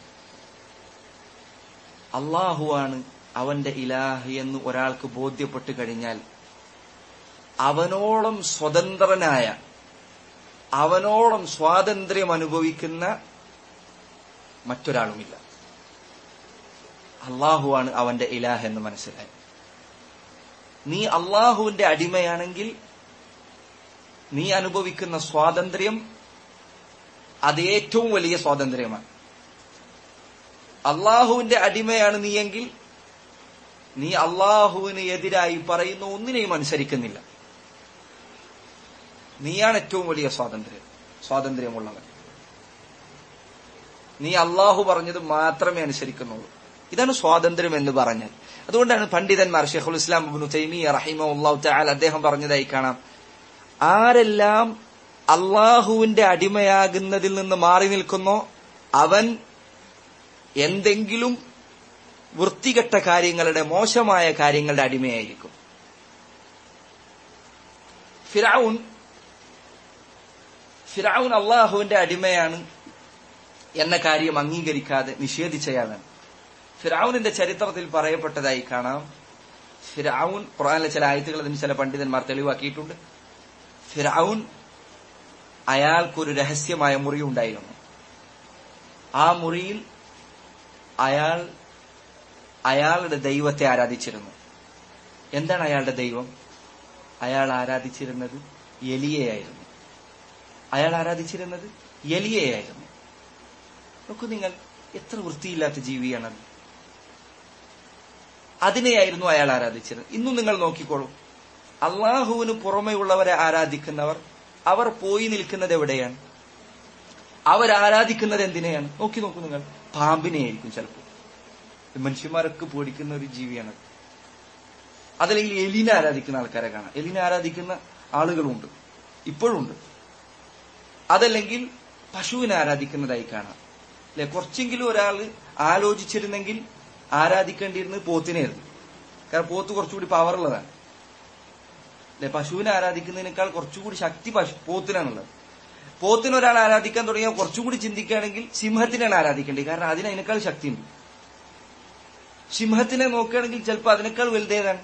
അള്ളാഹുവാണ് അവന്റെ ഇലാഹ് എന്ന് ഒരാൾക്ക് ബോധ്യപ്പെട്ടു കഴിഞ്ഞാൽ അവനോളം സ്വതന്ത്രനായ, അവനോളം സ്വാതന്ത്ര്യം അനുഭവിക്കുന്ന മറ്റൊരാളുമില്ല. അള്ളാഹുവാണ് അവന്റെ ഇലാഹ് എന്ന് മനസ്സിലായി. നീ അള്ളാഹുവിന്റെ അടിമയാണെങ്കിൽ നീ അനുഭവിക്കുന്ന സ്വാതന്ത്ര്യം അത് ഏറ്റവും വലിയ സ്വാതന്ത്ര്യമാണ്. അള്ളാഹുവിന്റെ അടിമയാണ് നീയെങ്കിൽ നീ അള്ളാഹുവിന് എതിരായി പറയുന്ന ഒന്നിനെയും അനുസരിക്കുന്നില്ല. നീയാണ് ഏറ്റവും വലിയ സ്വാതന്ത്ര്യമുള്ളവൻ. നീ അള്ളാഹു പറഞ്ഞത് മാത്രമേ അനുസരിക്കുന്നുള്ളൂ. ഇതാണ് സ്വാതന്ത്ര്യം എന്ന് പറഞ്ഞാൽ. അതുകൊണ്ടാണ് പണ്ഡിതന്മാർ, ശൈഖുൽ ഇസ്ലാം ഇബ്നു തൈമിയ്യ റഹിമഹുല്ലാഹു തആല അദ്ദേഹം പറഞ്ഞതായി കാണാം, ആരെല്ലാം അള്ളാഹുവിന്റെ അടിമയാകുന്നതിൽ നിന്ന് മാറി നിൽക്കുന്നോ അവൻ എന്തെങ്കിലും വൃത്തികെട്ട കാര്യങ്ങളുടെ, മോശമായ കാര്യങ്ങളുടെ അടിമയായിരിക്കും. ഫിർഔൻ അള്ളാഹുവിന്റെ അടിമയാണ് എന്ന കാര്യം അംഗീകരിക്കാതെ നിഷേധിച്ചയാളാണ്. ഫിർഔനിന്റെ ചരിത്രത്തിൽ പറയപ്പെട്ടതായി കാണാം, ഫിർഔൻ, ഖുർആനിലെ ചില ആയത്തുകൾ അതിന് ചില പണ്ഡിതന്മാർ തെളിവാക്കിയിട്ടുണ്ട്. ഫിർഔൻ, അയാൾക്കൊരു രഹസ്യമായ മുറി ഉണ്ടായിരുന്നു. ആ മുറിയിൽ അയാളുടെ ദൈവത്തെ ആരാധിച്ചിരുന്നു. എന്താണ് അയാളുടെ ദൈവം? അയാൾ ആരാധിച്ചിരുന്നത് എലിയെയായിരുന്നു. നോക്കൂ നിങ്ങൾ, എത്ര വൃത്തിയില്ലാത്ത ജീവിയാണത്. അതിനെയായിരുന്നു അയാൾ ആരാധിച്ചിരുന്നത്. ഇന്നും നിങ്ങൾ നോക്കിക്കോളൂ, അള്ളാഹുവിന് പുറമെയുള്ളവരെ ആരാധിക്കുന്നവർ, അവർ പോയി നിൽക്കുന്നത് എവിടെയാണ്? അവരാരാധിക്കുന്നത് എന്തിനെയാണ്? നോക്കൂ നിങ്ങൾ, പാമ്പിനെയായിരിക്കും ചിലപ്പോൾ. മനുഷ്യന്മാരൊക്കെ പേടിക്കുന്ന ഒരു ജീവിയാണ്. അതല്ലെങ്കിൽ എലിനെ ആരാധിക്കുന്ന ആൾക്കാരെ കാണാം. എലിനെ ആരാധിക്കുന്ന ആളുകളുണ്ട്, ഇപ്പോഴുണ്ട്. അതല്ലെങ്കിൽ പശുവിനെ ആരാധിക്കുന്നതായി കാണാം. അല്ലെ, കുറച്ചെങ്കിലും ഒരാൾ ആലോചിച്ചിരുന്നെങ്കിൽ ആരാധിക്കേണ്ടിയിരുന്നത് പോത്തിനായിരുന്നു. കാരണം പോത്ത് കുറച്ചുകൂടി പവറുള്ളതാണ്. അല്ലെ, പശുവിനെ ആരാധിക്കുന്നതിനേക്കാൾ കുറച്ചുകൂടി ശക്തി പോത്തിനാണുള്ളത്. പോത്തിനെ ഒരാൾ ആരാധിക്കാൻ തുടങ്ങിയാൽ കുറച്ചുകൂടി ചിന്തിക്കുകയാണെങ്കിൽ സിംഹത്തിനാണ് ആരാധിക്കേണ്ടത്. കാരണം അതിനേക്കാൾ ശക്തിയുണ്ട്. സിംഹത്തിനെ നോക്കുകയാണെങ്കിൽ ചിലപ്പോൾ അതിനേക്കാൾ വലുതേതാണ്?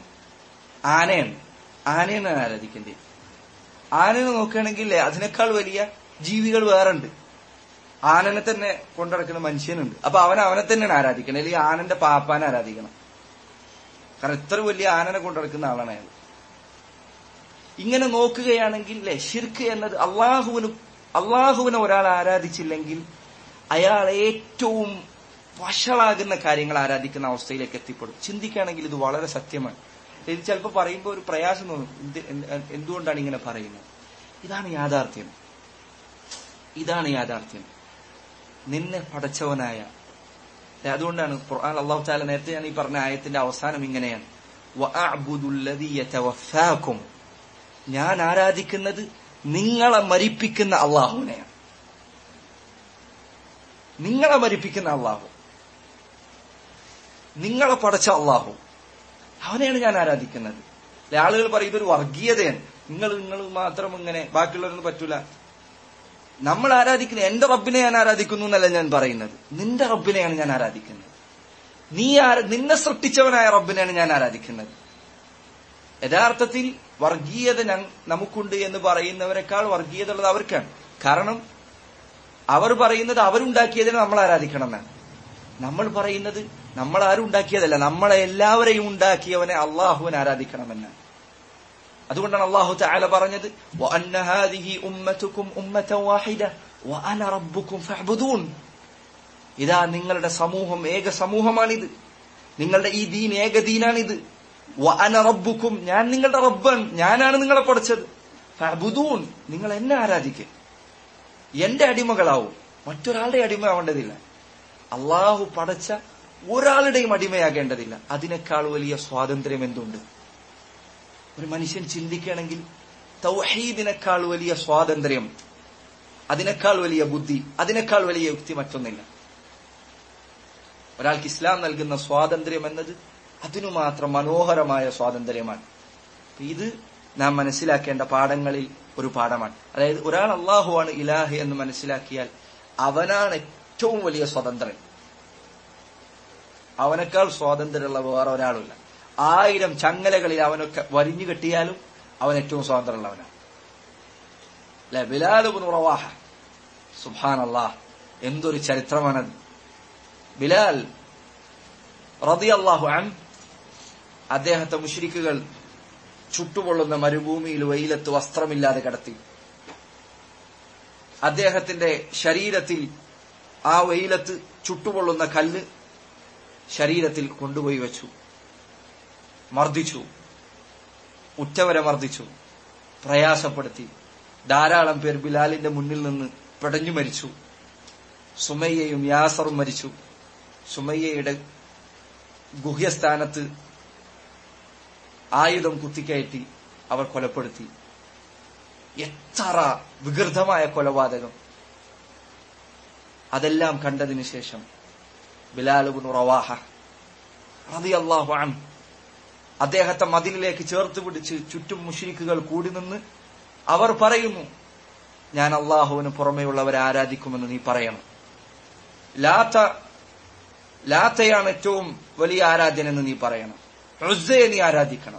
ആനയാണ് ആരാധിക്കേണ്ടത്. ആനനെ നോക്കുകയാണെങ്കിൽ അതിനേക്കാൾ വലിയ ജീവികൾ വേറുണ്ട്. ആനനെ തന്നെ കൊണ്ടിടക്കുന്ന മനുഷ്യനുണ്ട്. അപ്പൊ അവനെ തന്നെയാണ് ആരാധിക്കണം, അല്ലെങ്കിൽ ആനന്റെ പാപ്പാനെ ആരാധിക്കണം. കാരണം ഇത്ര വലിയ ആനനെ കൊണ്ട് നടക്കുന്ന ആളാണ് അയാൾ. ഇങ്ങനെ നോക്കുകയാണെങ്കിൽ അല്ലെ, ശിർക്ക് എന്നത് അള്ളാഹുവിനെ ഒരാൾ ആരാധിച്ചില്ലെങ്കിൽ അയാൾ ഏറ്റവും വഷളാകുന്ന കാര്യങ്ങൾ ആരാധിക്കുന്ന അവസ്ഥയിലേക്ക് എത്തിപ്പെടും. ചിന്തിക്കുകയാണെങ്കിൽ ഇത് വളരെ സത്യമാണ്. ഇത് ചിലപ്പോൾ പറയുമ്പോൾ ഒരു പ്രയാസം തോന്നും, എന്തുകൊണ്ടാണ് ഇങ്ങനെ പറയുന്നത്? ഇതാണ് യാഥാർത്ഥ്യം. ഇതാണ് യാഥാർത്ഥ്യം. നിന്നെ പടച്ചവനായ, അതുകൊണ്ടാണ് ഖുർആൻ അല്ലാഹു തആല നേരത്തെ ഞാൻ ഈ പറഞ്ഞ ആയത്തിന്റെ അവസാനം ഇങ്ങനെയാണ്, വഅഅ്ബുദുല്ലദീ യതവഫാകും, ഞാൻ ആരാധിക്കുന്നത് നിങ്ങളെ മരിപ്പിക്കുന്ന അള്ളാഹുവിനെയാണ്. നിങ്ങളെ മരിപ്പിക്കുന്ന അള്ളാഹു, നിങ്ങളെ പടച്ച അള്ളാഹു, അവനെയാണ് ഞാൻ ആരാധിക്കുന്നത്. ആളുകൾ പറയും ഇതൊരു വർഗീയതയാണ്, നിങ്ങൾ മാത്രം ഇങ്ങനെ, ബാക്കിയുള്ളവരൊന്നും പറ്റൂല. നമ്മൾ ആരാധിക്കുന്നത് എന്റെ റബ്ബിനെ ഞാൻ ആരാധിക്കുന്നു എന്നല്ല ഞാൻ പറയുന്നത്, നിന്റെ റബ്ബിനെയാണ് ഞാൻ ആരാധിക്കുന്നത്. നിന്നെ സൃഷ്ടിച്ചവനായ റബ്ബിനെയാണ് ഞാൻ ആരാധിക്കുന്നത്. യഥാർത്ഥത്തിൽ വർഗീയത നമുക്കുണ്ട് എന്ന് പറയുന്നവരെക്കാൾ വർഗീയത ഉള്ളത് അവർക്കാണ്. കാരണം അവർ പറയുന്നത് അവരുണ്ടാക്കിയതിനെ നമ്മൾ ആരാധിക്കണം എന്നാണ്. നമ്മൾ പറയുന്നത് നമ്മൾ ആരും ഉണ്ടാക്കിയതല്ല, നമ്മളെ എല്ലാവരെയും ഉണ്ടാക്കിയവനെ അള്ളാഹുവിനെ ആരാധിക്കണമെന്നാണ്. അതുകൊണ്ടാണ് അല്ലാഹു തആല പറഞ്ഞത് വഅന്ന ഹാദിഹി ഉമ്മതുകും ഉമ്മതൻ വാഹിദ വഅന റബ്ബുകും ഫഅ്ബുദൂൻ. ഇതാ നിങ്ങളുടെ സമൂഹം ഏക സമൂഹമാണിത്, നിങ്ങളുടെ ഈ ദീൻ ഏക ദീനാണിത്. വഅന റബ്ബുകും, ഞാൻ നിങ്ങളുടെ റബ്ബാണ്, ഞാനാണ് നിങ്ങളെ പഠിച്ചത്. ഫഅ്ബുദൂൻ, നിങ്ങൾ എന്നെ ആരാധിക്കുക, എന്റെ അടിമകളാവും, മറ്റൊരാളുടെ അടിമയാവേണ്ടതില്ല. അള്ളാഹു പടച്ച ഒരാളുടെയും അടിമയാകേണ്ടതില്ല. അതിനേക്കാൾ വലിയ സ്വാതന്ത്ര്യം എന്തുണ്ട്? ഒരു മനുഷ്യൻ ചിന്തിക്കുകയാണെങ്കിൽ തൗഹീദിനേക്കാൾ വലിയ സ്വാതന്ത്ര്യം, അതിനേക്കാൾ വലിയ ബുദ്ധി, അതിനേക്കാൾ വലിയ യുക്തി മറ്റൊന്നില്ല. ഒരാൾക്ക് ഇസ്ലാം നൽകുന്ന സ്വാതന്ത്ര്യം എന്നത് അതിനു മാത്രം മനോഹരമായ സ്വാതന്ത്ര്യമാണ്. ഇത് നാം മനസ്സിലാക്കേണ്ട പാഠങ്ങളിൽ ഒരു പാഠമാണ്. അതായത് ഒരാൾ അള്ളാഹുവാണ് ഇലാഹ് എന്ന് മനസ്സിലാക്കിയാൽ അവനാണ് ഏറ്റവും വലിയ സ്വതന്ത്രൻ. അവനേക്കാൾ സ്വാതന്ത്ര്യമുള്ള വേറെ ഒരാളുമില്ല. 1000 ചങ്ങലകളിൽ അവനൊക്കെ വരിഞ്ഞു കെട്ടിയാലും അവൻ ഏറ്റവും സ്വാതന്ത്ര്യമുള്ളവനാണ്. അല്ലെ, ബിലാൽ ഇബ്നു റവാഹ, സുബ്ഹാനല്ലാഹ്, എന്തൊരു ചരിത്രമാണത്. ബിലാൽ റളിയല്ലാഹു അൻഹു, അദ്ദേഹത്തെ മുശ്രിക്കുകൾ ചുട്ടുപൊള്ളുന്ന മരുഭൂമിയിൽ വെയിലത്ത് വസ്ത്രമില്ലാതെ കിടത്തി. അദ്ദേഹത്തിന്റെ ശരീരത്തിൽ ആ വെയിലത്ത് ചുട്ടുപൊള്ളുന്ന കല്ല് ശരീരത്തിൽ കൊണ്ടുപോയി വെച്ചു. മർദ്ദിച്ചു, ഉറ്റവരെ മർദ്ദിച്ചു, പ്രയാസപ്പെടുത്തി. ധാരാളം പേർ ബിലാലിന്റെ മുന്നിൽ നിന്ന് പിടഞ്ഞു മരിച്ചു. സുമയ്യയും യാസറും മരിച്ചു. സുമയ്യയുടെ ഗുഹ്യസ്ഥാനത്ത് ആയുധം കുത്തിക്കയറ്റി അവർ കൊലപ്പെടുത്തി. എത്ര വികൃതമായ കൊലപാതകം! അതെല്ലാം കണ്ടതിനു ശേഷം ബിലാൽ ഇബ്നു റവാഹ റളിയല്ലാഹു അൻഹു അദ്ദേഹത്തെ മദിലിലേക്ക് ചേർത്ത് പിടിച്ച് ചുറ്റും മുശ്രിക്കുകൾ കൂടി നിന്ന് അവർ പറയുന്നു, ഞാൻ അള്ളാഹുവിന് പുറമെയുള്ളവരെ ആരാധിക്കുമെന്ന് നീ പറയണം. ലാത്തയാണ് ഏറ്റവും വലിയ ആരാധ്യനെന്ന് നീ പറയണം. ഉസ്സയെ നീ ആരാധിക്കണം.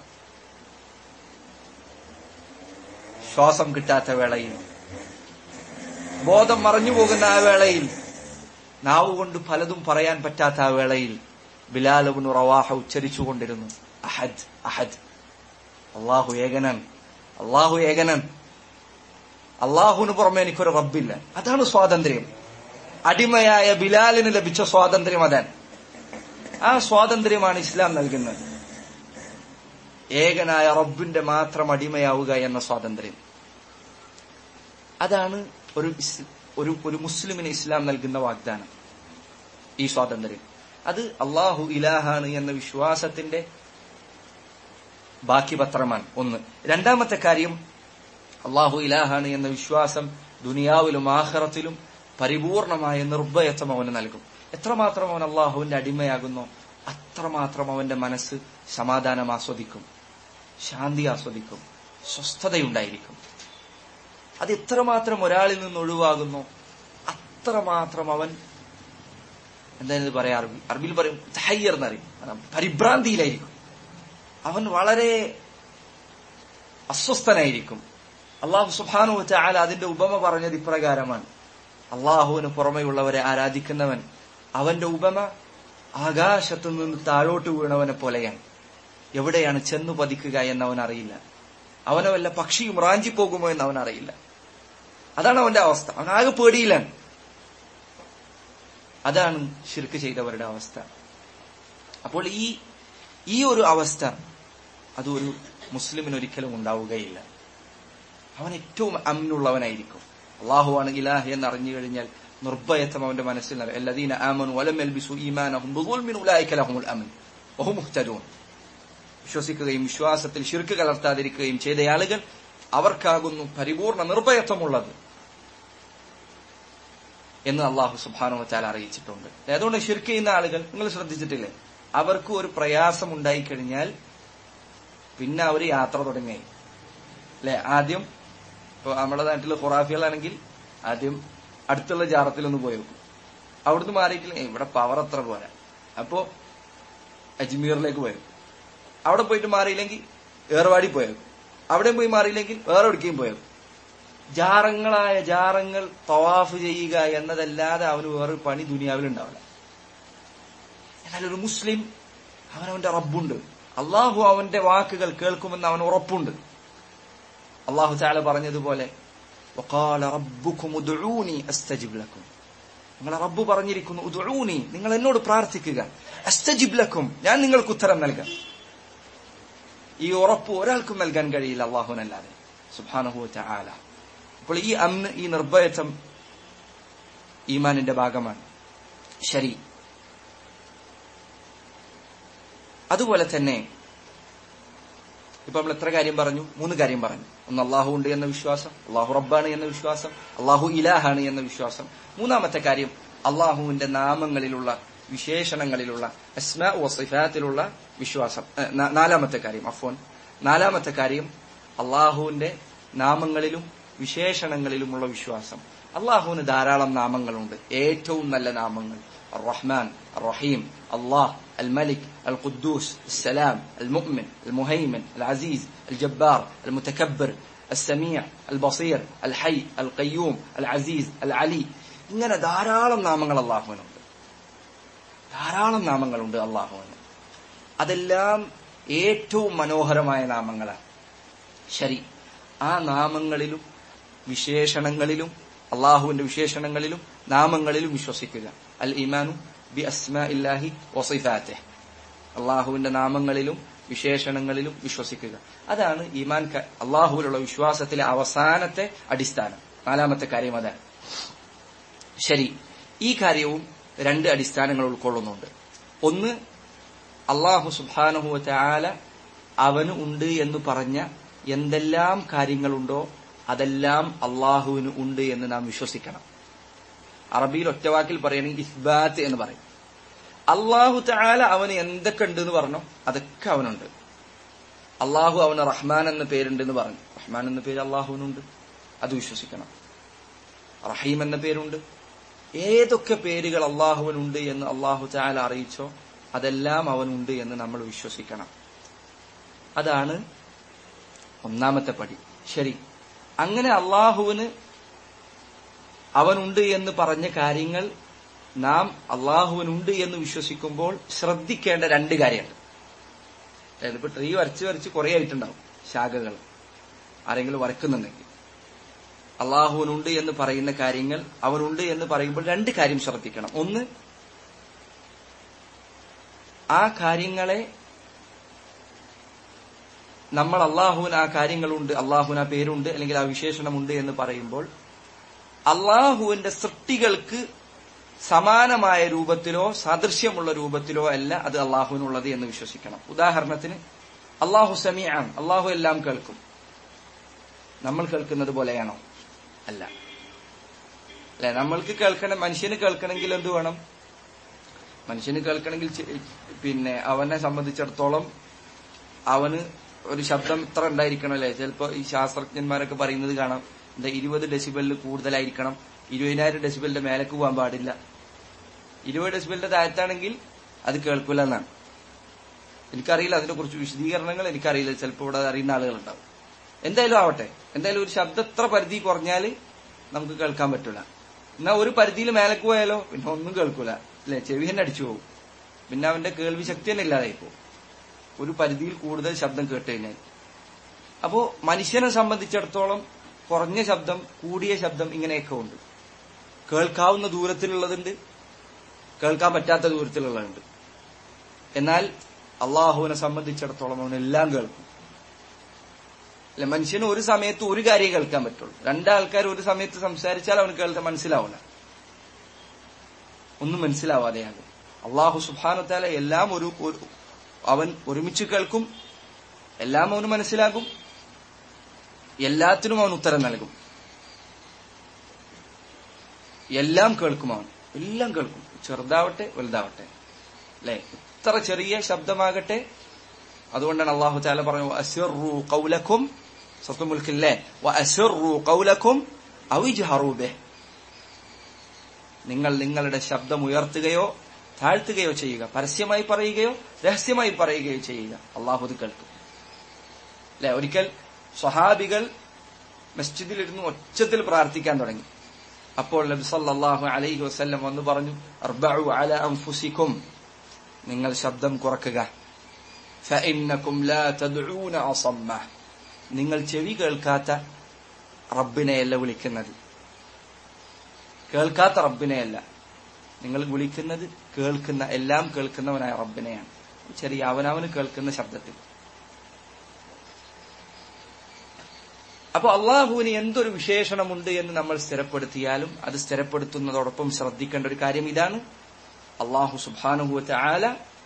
ശ്വാസം കിട്ടാത്ത വേളയിൽ, ബോധം മറഞ്ഞു പോകുന്ന ആ വേളയിൽ, നാവുകൊണ്ട് പലതും പറയാൻ പറ്റാത്ത ആ വേളയിൽ ബിലാൽ ഇബ്നു റവാഹ ഉച്ചരിച്ചുകൊണ്ടിരുന്നു, അഹദ് അഹദ്, അള്ളാഹു ഏകനാൻ, അള്ളാഹു ഏകനാൻ, അള്ളാഹുവിന് പുറമെ എനിക്കൊരു റബ്ബില്ല. അതാണ് സ്വാതന്ത്ര്യം. അടിമയായ ബിലാലിന് ലഭിച്ച സ്വാതന്ത്ര്യം അതാണ്. ആ സ്വാതന്ത്ര്യമാണ് ഇസ്ലാം നൽകുന്നത്. ഏകനായ റബ്ബിന്റെ മാത്രം അടിമയാവുക എന്ന സ്വാതന്ത്ര്യം. അതാണ് ഒരു മുസ്ലിമിന് ഇസ്ലാം നൽകുന്ന വാഗ്ദാനം, ഈ സ്വാതന്ത്ര്യം. അത് അള്ളാഹു ഇലാഹാണ് എന്ന വിശ്വാസത്തിന്റെ ബാക്കി പത്രമാണ്. ഒന്ന്. രണ്ടാമത്തെ കാര്യം, അള്ളാഹു ഇലാഹാണ് എന്ന വിശ്വാസം ദുനിയാവിലും ആഖിറത്തിലും പരിപൂർണമായ നിർഭയത്വം അവന് നൽകും. എത്രമാത്രം അവൻ അള്ളാഹുവിന്റെ അടിമയാകുന്നോ അത്രമാത്രം അവന്റെ മനസ്സ് സമാധാനം ആസ്വദിക്കും, ശാന്തി ആസ്വദിക്കും, സ്വസ്ഥതയുണ്ടായിരിക്കും. അത് എത്രമാത്രം ഒരാളിൽ നിന്ന് ഒഴിവാകുന്നോ അത്രമാത്രം അവൻ, എന്തായാലും പറയാ, അറബിയിൽ പറയും തഹയ്യർ എന്നറിയും, പരിഭ്രാന്തിയിലായിരിക്കും. അവൻ വളരെ അസ്വസ്ഥനായിരിക്കും. അള്ളാഹു സുബ്ഹാനഹു വ തആല അതിന്റെ ഉപമ പറഞ്ഞത് ഇപ്രകാരമാണ്: അള്ളാഹുവിന് പുറമെയുള്ളവരെ ആരാധിക്കുന്നവൻ, അവന്റെ ഉപമ ആകാശത്തു നിന്ന് താഴോട്ട് വീണവനെ പോലെയാണ്. എവിടെയാണ് ചെന്നു പതിക്കുക എന്ന് അവൻ അറിയില്ല. അവനെ വല്ല പക്ഷിയും റാഞ്ചിപ്പോകുമോ എന്ന് അവൻ അറിയില്ല. അതാണ് അവന്റെ അവസ്ഥ. അവനാകെ പേടിയിലാണ്. അതാണ് ശിർക്ക് ചെയ്തവരുടെ അവസ്ഥ. അപ്പോൾ ഈ ഒരു അവസ്ഥ അത് ഒരു മുസ്ലിമിന് ഒരിക്കലും ഉണ്ടാവുകയില്ല. അവൻ ഏറ്റവും അമ്നുള്ളവനായിരിക്കും. അള്ളാഹുവാണ് ഇലാഹ് എന്ന് അറിഞ്ഞു കഴിഞ്ഞാൽ നിർഭയത്വം അവന്റെ മനസ്സിൽ അല്ലദീന ആമനു വലം യൽബിസു ഈമാനഹും ബിദുൽമിൻ ഉലൈക ലഹുമുൽ അമൻ വഹും മുഹ്തദൂൻ. വിശ്വസിക്കുകയും വിശ്വാസത്തിൽ ശിർക്ക് കലർത്താതിരിക്കുകയും ചെയ്ത ആളുകൾ അവർക്കാകുന്നു പരിപൂർണ നിർഭയത്വമുള്ളത് എന്ന് അള്ളാഹു സുബ്ഹാനഹു വ തആല അറിയിച്ചിട്ടുണ്ട്. അതുകൊണ്ട് ശിർക്ക് ചെയ്യുന്ന ആളുകൾ നിങ്ങൾ ശ്രദ്ധിച്ചിട്ടില്ലേ, അവർക്ക് ഒരു പ്രയാസം ഉണ്ടായിക്കഴിഞ്ഞാൽ പിന്നെ അവർ യാത്ര തുടങ്ങി അല്ലെ. ആദ്യം ഇപ്പൊ നമ്മുടെ നാട്ടില് ഖുറാഫികളാണെങ്കിൽ ആദ്യം അടുത്തുള്ള ജാറത്തിലൊന്ന് പോയി വെക്കും. അവിടുന്ന് മാറിയിട്ടില്ല, ഇവിടെ പവർ അത്ര പോരാ, അപ്പോ അജ്മീറിലേക്ക് പോയി വെക്കും. അവിടെ പോയിട്ട് മാറിയില്ലെങ്കിൽ ഏർവാടി പോയി വെക്കും. അവിടെ പോയി മാറിയില്ലെങ്കിൽ വേറെ എവിടേക്കും പോയി വെക്കും. ജാറങ്ങൾ തവാഫ് ചെയ്യുക എന്നതല്ലാതെ അവന് വേറൊരു പണി ദുനിയാവിൽ ഉണ്ടാവില്ല. എന്നാൽ ഒരു മുസ്ലിം അവനവന്റെ റബ്ബുണ്ട്, അള്ളാഹു അവന്റെ വാക്കുകൾ കേൾക്കുമെന്ന് അവന് ഉറപ്പുണ്ട്. അള്ളാഹു തആല പറഞ്ഞതുപോലെ വഖാല റബ്ബുകും ഉദ്ഊനി അസ്തജിബ് ലക്കും. നിങ്ങളെ റബ്ബ് പറഞ്ഞിരിക്കുന്നു ഉദ്ഊനി, നിങ്ങൾ എന്നോട് പ്രാർത്ഥിക്കുക, അസ്തജിബ് ലക്കും, ഞാൻ നിങ്ങൾക്ക് ഉത്തരം നൽകാം. ഈ ഉറപ്പ് ഒരാൾക്കും നൽകാൻ കഴിയില്ല അള്ളാഹുവിനല്ലാതെ സുബ്ഹാനഹു വ തആല. അപ്പോൾ ഈ അമ്ന്, ഈ നിർഭയത്വം ഈമാനിന്റെ ഭാഗമാണ്. ശരി, അതുപോലെ തന്നെ ഇപ്പൊ നമ്മൾ എത്ര കാര്യം പറഞ്ഞു? 3 കാര്യം പറഞ്ഞു. ഒന്ന് അള്ളാഹു ഉണ്ട് എന്ന വിശ്വാസം, അള്ളാഹു റബ്ബാണ് എന്ന വിശ്വാസം, അള്ളാഹു ഇലാഹാണ് എന്ന വിശ്വാസം. 3ാമത്തെ കാര്യം അള്ളാഹുവിന്റെ നാമങ്ങളിലുള്ള വിശേഷണങ്ങളിലുള്ള അസ്മാ വ സിഫാത്തിലുള്ള വിശ്വാസം. 4ാമത്തെ കാര്യം അള്ളാഹുവിന്റെ നാമങ്ങളിലും വിശേഷണങ്ങളിലുമുള്ള വിശ്വാസം. അള്ളാഹുവിന് ധാരാളം നാമങ്ങളുണ്ട്. ഏറ്റവും നല്ല നാമങ്ങൾ الرحمن الرحيم الله الملك القدوس السلام المؤمن المهيمن العزيز الجبار المتكبر السميع البصير الحي القيوم العزيز العلي. ഇങ്ങനെ ധാരാളം നാമങ്ങൾ അള്ളാഹുവിനുണ്ട്. അള്ളാഹുവിന് അതെല്ലാം ഏറ്റവും മനോഹരമായ നാമങ്ങളാണ്. ശരി, ആ നാമങ്ങളിലും വിശേഷണങ്ങളിലും അള്ളാഹുവിന്റെ വിശേഷണങ്ങളിലും നാമങ്ങളിലും വിശ്വസിക്കുക. അൽ ഈമാനു ബി അസ്മാഇല്ലാഹി വസിഫാത്തിഹി, അള്ളാഹുവിന്റെ നാമങ്ങളിലും വിശേഷണങ്ങളിലും വിശ്വസിക്കുക. അതാണ് ഈമാൻ, അള്ളാഹുവിലുള്ള വിശ്വാസത്തിലെ അവസാനത്തെ അടിസ്ഥാനം. 4ാമത്തെ കാര്യം അതാണ്. ശരി, ഈ കാര്യവും 2 അടിസ്ഥാനങ്ങൾ ഉൾക്കൊള്ളുന്നുണ്ട്. ഒന്ന്, അള്ളാഹു സുബ്ഹാനഹു വ തആല അവന് ഉണ്ട് എന്ന് പറഞ്ഞ എന്തെല്ലാം കാര്യങ്ങളുണ്ടോ അതെല്ലാം അള്ളാഹുവിന് ഉണ്ട് എന്ന് നാം വിശ്വസിക്കണം. അറബിയിൽ ഒറ്റവാക്കിൽ പറയുകയാണെങ്കിൽ ഇസ്ബാത്ത് എന്ന് പറയും. അള്ളാഹു തആല അവന് എന്തൊക്കെ ഉണ്ട് എന്ന് പറഞ്ഞോ അതൊക്കെ അവനുണ്ട്. അള്ളാഹു അവന് റഹ്മാൻ എന്ന പേരുണ്ട് എന്ന് പറഞ്ഞു, റഹ്മാൻ എന്ന പേര് അള്ളാഹുവിനുണ്ട്, അത് വിശ്വസിക്കണം. റഹീം എന്ന പേരുണ്ട്. ഏതൊക്കെ പേരുകൾ അള്ളാഹുവിനുണ്ട് എന്ന് അള്ളാഹു തആല അറിയിച്ചോ അതെല്ലാം അവനുണ്ട് എന്ന് നമ്മൾ വിശ്വസിക്കണം. അതാണ് 1ാമത്തെ പടി. ശരി, അങ്ങനെ അവനുണ്ട് എന്ന് പറഞ്ഞ കാര്യങ്ങൾ നാം അള്ളാഹുവിനുണ്ട് എന്ന് വിശ്വസിക്കുമ്പോൾ ശ്രദ്ധിക്കേണ്ട 2 കാര്യമുണ്ട്. അതായത് ഇപ്പൊ ട്രീ വരച്ച് കുറെ ആയിട്ടുണ്ടാവും ശാഖകൾ, ആരെങ്കിലും വരക്കുന്നുണ്ടെങ്കിൽ അള്ളാഹുവിനുണ്ട് എന്ന് പറയുന്ന കാര്യങ്ങൾ, അവനുണ്ട് എന്ന് പറയുമ്പോൾ 2 കാര്യം ശ്രദ്ധിക്കണം. ഒന്ന്, ആ കാര്യങ്ങളെ നമ്മൾ അള്ളാഹുവിന് ആ കാര്യങ്ങളുണ്ട്, അള്ളാഹുവിന് ആ പേരുണ്ട് അല്ലെങ്കിൽ ആ വിശേഷണമുണ്ട് എന്ന് പറയുമ്പോൾ അള്ളാഹുവിന്റെ സൃഷ്ടികൾക്ക് സമാനമായ രൂപത്തിലോ സാദൃശ്യമുള്ള രൂപത്തിലോ അല്ല അത് അള്ളാഹുവിനുള്ളത് എന്ന് വിശ്വസിക്കണം. ഉദാഹരണത്തിന് അള്ളാഹു സമീഅൻ, അള്ളാഹു എല്ലാം കേൾക്കും. നമ്മൾ കേൾക്കുന്നത് പോലെയാണോ? അല്ല. അല്ലെ, നമ്മൾക്ക് കേൾക്കണം, മനുഷ്യന് കേൾക്കണമെങ്കിൽ എന്ത് വേണം? മനുഷ്യന് കേൾക്കണമെങ്കിൽ പിന്നെ അവനെ സംബന്ധിച്ചിടത്തോളം അവന് ഒരു ശബ്ദം ഇത്ര ഉണ്ടായിരിക്കണം അല്ലെ. ചിലപ്പോ ഈ ശാസ്ത്രജ്ഞന്മാരൊക്കെ പറയുന്നത് കാണാം, 20 ഡെസിബലിൽ കൂടുതലായിരിക്കണം, 20,000 ഡെസിബലിന്റെ മേലേക്ക് പോകാൻ പാടില്ല. 20 ഡെസിബലിന്റെ താഴത്താണെങ്കിൽ അത് കേൾക്കില്ല എന്നാണ്. എനിക്കറിയില്ല, അതിനെ കുറിച്ച് വിശദീകരണങ്ങൾ എനിക്കറിയില്ല, ചിലപ്പോൾ ഇവിടെ അറിയുന്ന ആളുകളുണ്ടാവും. എന്തായാലും ആവട്ടെ, എന്തായാലും ഒരു ശബ്ദം എത്ര പരിധി കുറഞ്ഞാല് നമുക്ക് കേൾക്കാൻ പറ്റൂല. എന്നാ ഒരു പരിധിയിൽ മേലേക്ക് പോയാലോ പിന്നെ ഒന്നും കേൾക്കൂല അല്ലെ, ചെവി തന്നെ അടിച്ചു പോകും, പിന്നെ അവന്റെ കേൾവി ശക്തി തന്നെ ഇല്ലാതായി പോകും. ഒരു പരിധിയിൽ കൂടുതൽ ശബ്ദം കേട്ട് കഴിഞ്ഞാൽ. അപ്പോ മനുഷ്യനെ സംബന്ധിച്ചിടത്തോളം കുറഞ്ഞ ശബ്ദം, കൂടിയ ശബ്ദം ഇങ്ങനെയൊക്കെ ഉണ്ട്. കേൾക്കാവുന്ന ദൂരത്തിലുള്ളതുണ്ട്, കേൾക്കാൻ പറ്റാത്ത ദൂരത്തിലുള്ളതുണ്ട്. എന്നാൽ അള്ളാഹുവിനെ സംബന്ധിച്ചിടത്തോളം അവനെല്ലാം കേൾക്കും. അല്ല, മനുഷ്യന് ഒരു സമയത്ത് ഒരു കാര്യം കേൾക്കാൻ പറ്റുള്ളൂ. രണ്ടാൾക്കാർ ഒരു സമയത്ത് സംസാരിച്ചാൽ അവന് കേൾക്കാൻ മനസ്സിലാവില്ല, ഒന്നും മനസ്സിലാവാതെയാകും. അള്ളാഹു സുബ്ഹാനഹു വ തആല എല്ലാം അവൻ ഒരുമിച്ച് കേൾക്കും, എല്ലാം അവന് മനസ്സിലാകും, എല്ലാത്തിനും അവൻ ഉത്തരം നൽകും, എല്ലാം കേൾക്കും. അവൻ എല്ലാം കേൾക്കും, ചെറുതാവട്ടെ വലുതാവട്ടെ, അല്ലെ, എത്ര ചെറിയ ശബ്ദമാകട്ടെ. അതുകൊണ്ടാണ് അള്ളാഹു തആല പറഞ്ഞു അസ്റു ഖൗലക്കും, സൂറത്തുൽ മുൽക്കിലെ വഅസ്റു ഖൗലക്കും ഔ ഇജ്ഹറൂ ബിഹി, നിങ്ങൾ നിങ്ങളുടെ ശബ്ദം ഉയർത്തുകയോ താഴ്ത്തുകയോ ചെയ്യുക, പരസ്യമായി പറയുകയോ രഹസ്യമായി പറയുകയോ ചെയ്യുക, അള്ളാഹു അത് കേൾക്കും. അല്ലെ, ഒരിക്കൽ സ്വഹാബികൾ മസ്ജിദിലിരുന്ന് ഒച്ചത്തിൽ പ്രാർത്ഥിക്കാൻ തുടങ്ങി. അപ്പോൾ നബി സല്ലല്ലാഹു അലൈഹി വസല്ലം വന്നു പറഞ്ഞു, അർബഉ അലാ അൻഫുസികും, നിങ്ങൾ ശബ്ദം കുറക്കുക. ഫഇന്നകും ലാ തദ്ഊന അസമ്മ, നിങ്ങൾ ചെവി കേൾക്കാത്ത റബ്ബിനെയല്ല വിളിക്കുന്നത്, കേൾക്കാത്ത റബ്ബിനെയല്ല നിങ്ങൾ വിളിക്കുന്നത്, കേൾക്കുന്ന, എല്ലാം കേൾക്കുന്നവനായ റബ്ബിനെയാണ്. ചെറിയ അവനവന് കേൾക്കുന്ന ശബ്ദത്തിൽ. അപ്പൊ അള്ളാഹുവിന് എന്തൊരു വിശേഷണമുണ്ട് എന്ന് നമ്മൾ സ്ഥിരപ്പെടുത്തിയാലും അത് സ്ഥിരപ്പെടുത്തുന്നതോടൊപ്പം ശ്രദ്ധിക്കേണ്ട ഒരു കാര്യം ഇതാണ്, അള്ളാഹു സുബ്ഹാനഹു വ തആല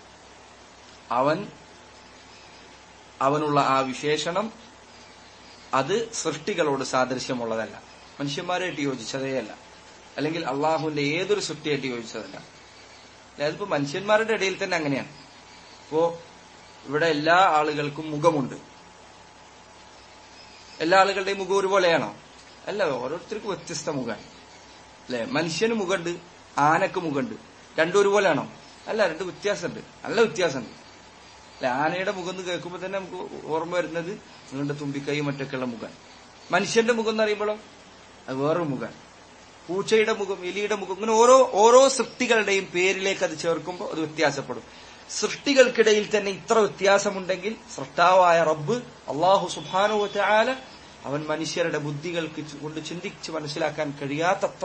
അവനുള്ള ആ വിശേഷണം അത് സൃഷ്ടികളോട് സാദൃശ്യമുള്ളതല്ല, മനുഷ്യന്മാരായിട്ട് യോജിച്ചതേയല്ല, അല്ലെങ്കിൽ അള്ളാഹുവിന്റെ ഏതൊരു സൃഷ്ടിയായിട്ട് യോജിച്ചതല്ല. അതിപ്പോ മനുഷ്യന്മാരുടെ ഇടയിൽ തന്നെ അങ്ങനെയാണ്. ഇപ്പോ ഇവിടെ എല്ലാ ആളുകൾക്കും മുഖമുണ്ട്. എല്ലാ ആളുകളുടെയും മുഖം ഒരുപോലെയാണോ? അല്ല, ഓരോരുത്തർക്കും വ്യത്യസ്ത മുഖമാണ്. അല്ലെ, മനുഷ്യന് മുഖമുണ്ട്, ആനക്ക് മുഖമുണ്ട്. രണ്ടും ഒരുപോലെയാണോ? അല്ല, രണ്ട് വ്യത്യാസമുണ്ട്, നല്ല വ്യത്യാസമുണ്ട്. അല്ലെ, ആനയുടെ മുഖം എന്ന് കേൾക്കുമ്പോൾ തന്നെ നമുക്ക് ഓർമ്മ വരുന്നത് നിങ്ങളുടെ തുമ്പിക്കൈയും മറ്റൊക്കെയുള്ള മുഖം. മനുഷ്യന്റെ മുഖം എന്ന് പറയുമ്പോഴോ അത് വേറൊരു മുഖം. പൂച്ചയുടെ മുഖം, എലിയുടെ മുഖം, ഇങ്ങനെ ഓരോ സൃഷ്ടികളുടെയും പേരിലേക്ക് അത് ചേർക്കുമ്പോൾ അത് വ്യത്യാസപ്പെടും. സൃഷ്ടികൾക്കിടയിൽ തന്നെ ഇത്ര വ്യത്യാസമുണ്ടെങ്കിൽ സൃഷ്ടാവായ റബ്ബ് അല്ലാഹു സുബ്ഹാനഹു വ തആല അവൻ മനുഷ്യരുടെ ബുദ്ധികൾക്ക് കൊണ്ട് ചിന്തിച്ച് മനസ്സിലാക്കാൻ കഴിയാത്തത്ര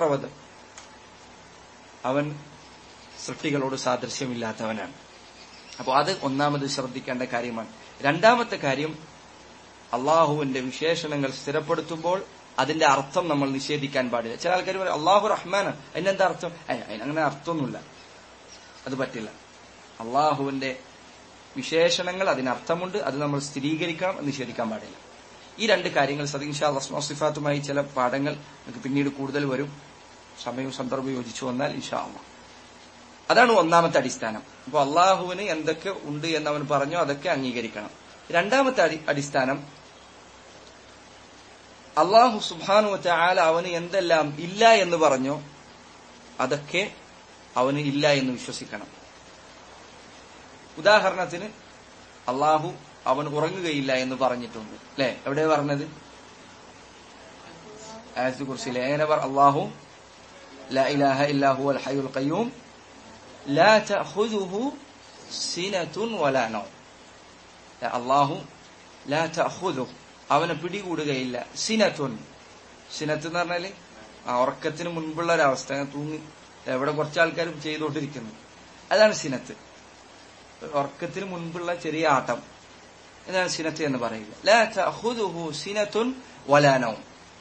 അവൻ സൃഷ്ടികളോട് സാദൃശ്യമില്ലാത്തവനാണ്. അപ്പോൾ അത് ഒന്നാമത് ശ്രദ്ധിക്കേണ്ട കാര്യമാണ്. രണ്ടാമത്തെ കാര്യം, അള്ളാഹുവിന്റെ വിശേഷണങ്ങൾ സ്ഥിരപ്പെടുത്തുമ്പോൾ അതിന്റെ അർത്ഥം നമ്മൾ നിഷേധിക്കാൻ പാടില്ല. ചില ആൾക്കാർ പറയും അള്ളാഹു റഹ്മാനാണ്, അതിനെന്താ അർത്ഥം? അതിനങ്ങനെ അർത്ഥമൊന്നുമില്ല, അത് പറ്റില്ല. അള്ളാഹുവിന്റെ വിശേഷണങ്ങൾ അതിനർത്ഥമുണ്ട്, അത് നമ്മൾ സ്ഥിരീകരിക്കണം, നിഷേധിക്കാൻ പാടില്ല. ഈ രണ്ട് കാര്യങ്ങൾ ഇൻഷാ അല്ലാഹ് സിഫാത്തുമായി ചില പാഠങ്ങൾ നമുക്ക് പിന്നീട് കൂടുതൽ വരും, സമയവും സന്ദർഭവും യോജിച്ചു വന്നാൽ ഇൻഷാ അല്ലാഹ്. അതാണ് ഒന്നാമത്തെ അടിസ്ഥാനം. അപ്പൊ അള്ളാഹുവിന് എന്തൊക്കെ ഉണ്ട് എന്നവൻ പറഞ്ഞോ അതൊക്കെ അംഗീകരിക്കണം. രണ്ടാമത്തെ അടിസ്ഥാനം, അള്ളാഹു സുബ്ഹാനഹു വ തആല അവന് എന്തെല്ലാം ഇല്ല എന്ന് പറഞ്ഞോ അതൊക്കെ അവന് ഇല്ല എന്ന് വിശ്വസിക്കണം. ഉദാഹരണത്തിന് അള്ളാഹു അവൻ ഉറങ്ങുകയില്ല എന്ന് പറഞ്ഞിട്ടുണ്ട്. അല്ലെ, എവിടെ പറഞ്ഞത്? ആയത്തുൽ കുർസിയിലെ എങ്ങനെ അള്ളാഹു ലാ ഇലാഹ ഇല്ലാ ഹുവൽ ഹയ്യുൽ ഖയ്യൂം ലാ തഅഖുദുഹു സിനതുൻ വലാ നൗം. അള്ളാഹു ലാ തഅഖുദുഹു, അവനെ പിടികൂടുകയില്ല. സിനത്തുൻ, സിനത്ത് എന്ന് പറഞ്ഞാല് ഉറക്കത്തിന് മുൻപുള്ള ഒരവസ്ഥ, തൂങ്ങി എവിടെ കുറച്ച് ആൾക്കാരും ചെയ്തുകൊണ്ടിരിക്കുന്നു, അതാണ് സിനത്ത്. ഉറക്കത്തിന് മുൻപുള്ള ചെറിയ ആട്ടം, എന്നാണ് സിനത്ത് എന്ന് പറയുക. ലാ തഅഖുദുഹു സിനത്തുൻ വലാ നൗം,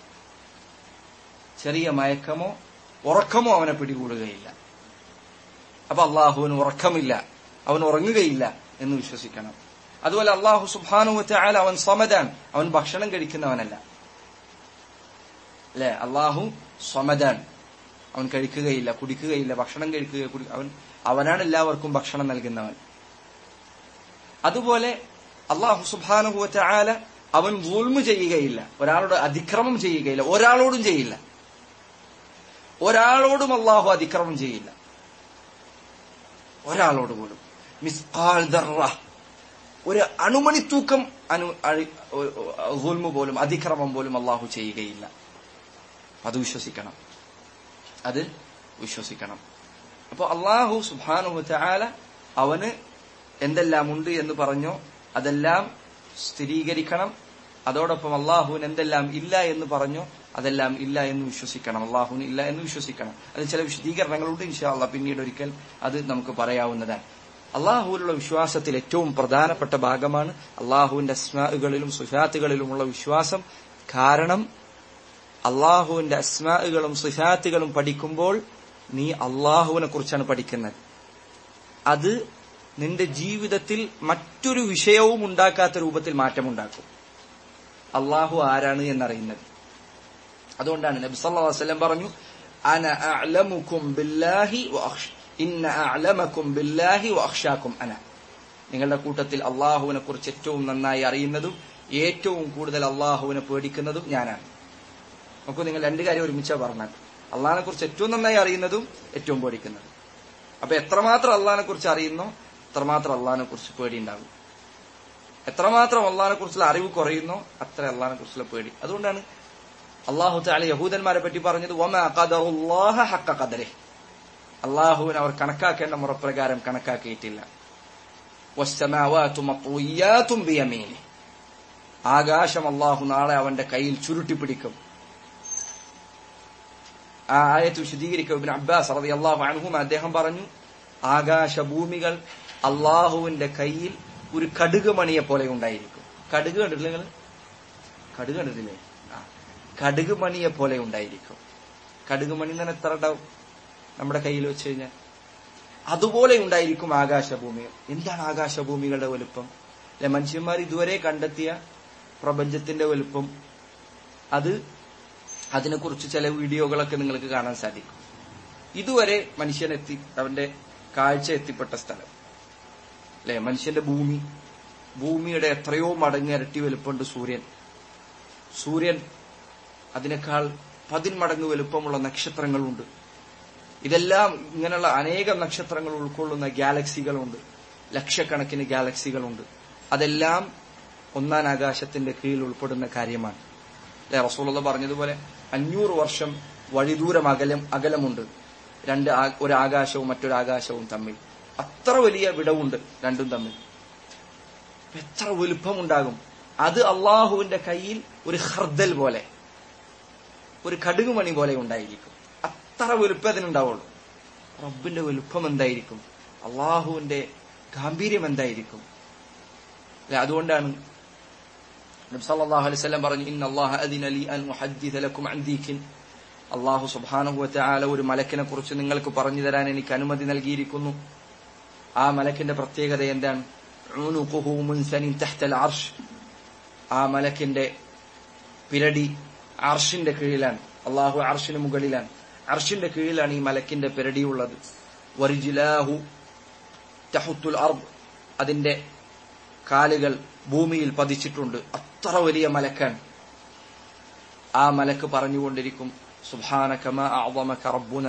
ചെറിയ മയക്കമോ ഉറക്കമോ അവനെ പിടികൂടുകയില്ല. അപ്പൊ അള്ളാഹുവിന് ഉറക്കമില്ല, അവൻ ഉറങ്ങുകയില്ല എന്ന് വിശ്വസിക്കണം. അതുപോലെ അള്ളാഹു സുബ്ഹാനഹു വ തആല അവൻ സമദാൻ, അവൻ ഭക്ഷണം കഴിക്കുന്നവനല്ല. അല്ലെ, അള്ളാഹു സമദാൻ, അവൻ കഴിക്കുകയില്ല, കുടിക്കുകയില്ല, ഭക്ഷണം കഴിക്കുക, അവനാണ് എല്ലാവർക്കും ഭക്ഷണം നൽകുന്നവൻ. അതുപോലെ അള്ളാഹു സുബ്ഹാനഹു വ തആല അവൻ ദുൽമ് ചെയ്യുകയില്ല, ഒരാളോട് അതിക്രമം ചെയ്യുകയില്ല, ഒരാളോടും ചെയ്യില്ല, ഒരാളോടും അള്ളാഹു അതിക്രമം ചെയ്യില്ല, ഒരാളോട് പോലും. മിസ്ഖാൽ ദർറ, ഒരു അണുമണിത്തൂക്കം ദുൽമ് പോലും അതിക്രമം പോലും അള്ളാഹു ചെയ്യുകയില്ല. അത് വിശ്വസിക്കണം, അത് വിശ്വസിക്കണം. അപ്പൊ അള്ളാഹു സുബ്ഹാനഹു വ തആല അവന് എന്തെല്ലാം ഉണ്ട് എന്ന് പറഞ്ഞോ അതെല്ലാം സ്ഥിരീകരിക്കണം. അതോടൊപ്പം അള്ളാഹുവിന് എന്തെല്ലാം ഇല്ല എന്ന് പറഞ്ഞു അതെല്ലാം ഇല്ല എന്ന് വിശ്വസിക്കണം. അള്ളാഹുവിന് ഇല്ല എന്ന് വിശ്വസിക്കണം. അതിന് ചില വിശദീകരണങ്ങളുണ്ട്. ഇൻഷാ അല്ലാഹ് പിന്നീട് ഒരിക്കൽ അത് നമുക്ക് പറയാവുന്നതാണ്. അള്ളാഹുവിലുള്ള വിശ്വാസത്തിൽ ഏറ്റവും പ്രധാനപ്പെട്ട ഭാഗമാണ് അള്ളാഹുവിന്റെ അസ്മാഉകളിലും സിഫാത്തുകളിലുമുള്ള വിശ്വാസം. കാരണം അള്ളാഹുവിന്റെ അസ്മാഉകളും സിഫാത്തുകളും പഠിക്കുമ്പോൾ നീ അള്ളാഹുവിനെ കുറിച്ചാണ് പഠിക്കുന്നത്. അത് നിന്റെ ജീവിതത്തിൽ മറ്റൊരു വിഷയവും ഉണ്ടാക്കാത്ത രൂപത്തിൽ മാറ്റമുണ്ടാക്കും. അള്ളാഹു ആരാണ് എന്നറിയുന്നത്. അതുകൊണ്ടാണ് നബി സല്ലല്ലാഹു അലൈഹി വസല്ലം പറഞ്ഞു, അന അഅലമുകും ബില്ലാഹി ഇന്ന അഅലമകും ബില്ലാഹി വഅഖ്ശാകും അന. നിങ്ങളുടെ കൂട്ടത്തിൽ അള്ളാഹുവിനെ കുറിച്ച് ഏറ്റവും നന്നായി അറിയുന്നതും ഏറ്റവും കൂടുതൽ അള്ളാഹുവിനെ പേടിക്കുന്നതും ഞാനാണ്. നോക്കൂ, നിങ്ങൾ രണ്ട് കാര്യം ഒരുമിച്ചാ പറഞ്ഞാൽ, അള്ളാഹിനെ കുറിച്ച് ഏറ്റവും നന്നായി അറിയുന്നതും ഏറ്റവും പേടിക്കുന്നതും. അപ്പൊ എത്രമാത്രം അള്ളാഹിനെ കുറിച്ച് അറിയുന്നോ അത്രമാത്രം അള്ളാഹിനെ കുറിച്ച് പേടി ഉണ്ടാകും. എത്രമാത്രം അള്ളാഹിനെ കുറിച്ചുള്ള അറിവ് കുറയുന്നോ അത്ര അള്ളാഹിനെ കുറിച്ചുള്ള പേടി. അതുകൊണ്ടാണ് അള്ളാഹു തആല യഹൂദന്മാരെ പറ്റി പറഞ്ഞത് വമാ ഖദറുല്ലാഹ ഹഖ ഖദരിഹി. അള്ളാഹുവിനെ അവർ കണക്കാക്കേണ്ട മുറപ്രകാരം കണക്കാക്കിയിട്ടില്ല. വസ്സമാവാതു മത്വിയാതും ബിയമീനിഹി. ആകാശം അള്ളാഹു നാളെ അവന്റെ കയ്യിൽ ചുരുട്ടിപ്പിടിക്കും. ആ ആയത്ത് വിശദീകരിക്കും ഇബ്നു അബ്ബാസ് റളിയല്ലാഹു അൻഹുമ അദ്ദേഹം പറഞ്ഞു, ആകാശഭൂമികൾ അള്ളാഹുവിന്റെ കയ്യിൽ ഒരു കടുക് മണിയെ പോലെ ഉണ്ടായിരിക്കും. കടുക് കണ്ടിട്ടില്ല നിങ്ങൾ? കടുക് കണ്ടിട്ടില്ലേ? കടുക് മണിയെ പോലെ ഉണ്ടായിരിക്കും. കടുക് മണി തന്നെ എത്ര ഉണ്ടാവും നമ്മുടെ കയ്യിൽ വെച്ച് കഴിഞ്ഞാൽ? അതുപോലെ ഉണ്ടായിരിക്കും ആകാശഭൂമികൾ. എന്താണ് ആകാശഭൂമികളുടെ വലുപ്പം? അല്ലെ, മനുഷ്യന്മാർ ഇതുവരെ കണ്ടെത്തിയ പ്രപഞ്ചത്തിന്റെ വലുപ്പം, അതിനെക്കുറിച്ച് ചില വീഡിയോകളൊക്കെ നിങ്ങൾക്ക് കാണാൻ സാധിക്കും. ഇതുവരെ മനുഷ്യനെത്തി അവന്റെ കാഴ്ച എത്തിപ്പെട്ട സ്ഥലം, അല്ലെ, മനുഷ്യന്റെ ഭൂമിയുടെ എത്രയോ മടങ്ങ് ഇരട്ടി വലുപ്പമുണ്ട് സൂര്യൻ അതിനേക്കാൾ 10 മടങ്ങ് വലുപ്പമുള്ള നക്ഷത്രങ്ങളുണ്ട്. ഇതെല്ലാം ഇങ്ങനെയുള്ള അനേകം നക്ഷത്രങ്ങൾ ഉൾക്കൊള്ളുന്ന ഗാലക്സികളുണ്ട്. ലക്ഷക്കണക്കിന് ഗാലക്സികളുണ്ട്. അതെല്ലാം ഒന്നാം ആകാശത്തിന്റെ കീഴിൽ ഉൾപ്പെടുന്ന കാര്യമാണ്. അല്ലെ, റസൂലുള്ളാഹി പറഞ്ഞതുപോലെ 500 വർഷം വഴിദൂരം അകലമുണ്ട് ഒരു ആകാശവും മറ്റൊരാകാശവും തമ്മിൽ. അത്ര വലിയ വിടവുണ്ട് രണ്ടും തമ്മിൽ. എത്ര വലുപ്പമുണ്ടാകും അത്! അള്ളാഹുവിന്റെ കയ്യിൽ ഒരു ഖർദൽ പോലെ, ഒരു കടുകുമണി പോലെ ഉണ്ടായിരിക്കും. അത്ര വലുപ്പം അതിനുണ്ടാവുള്ളൂ. റബ്ബിന്റെ വലുപ്പം എന്തായിരിക്കും? അള്ളാഹുവിന്റെ ഗാംഭീര്യം എന്തായിരിക്കും? അതുകൊണ്ടാണ് നബി സല്ലല്ലാഹു അലൈഹി വസല്ലം പറഞ്ഞു, ഇന്നല്ലാഹ അദിന ലി അൻ ഉഹദ്ദിഥ ലക്കും അൻ ദീകിൻ. അല്ലാഹു സുബ്ഹാനഹു വ തആല ഒരു മലക്കിനെ കുറിച്ച് നിങ്ങൾക്ക് പറഞ്ഞു തരാൻ എനിക്ക് അനുമതി നൽകിയിരിക്കുന്നു. ആ മലക്കിന്റെ പ്രത്യേകത എന്താണ്? ഉനുഖുഹു മുൻസനിൻ തഹ്തൽ അർശ്. ആ മലക്കിന്റെ പിരടി അർശിന്റെ കീഴിലാണ്. അല്ലാഹു അർശിന് മുകളിലാണ്. അർശിന്റെ കീഴിലാണ് ഈ മലക്കിന്റെ പിരടിയുള്ളത്. വരിജിലാഹു തഹുത്തുൽ അർദ്. അതിന്റെ കാലുകൾ ഭൂമിയിൽ പതിച്ചിട്ടുണ്ട്. അത്ര വലിയ മലക്കാണ്. ആ മലക്ക് പറഞ്ഞുകൊണ്ടിരിക്കും, സുബ്ഹാനക മാ അഅ്ളമക റബ്ബുന.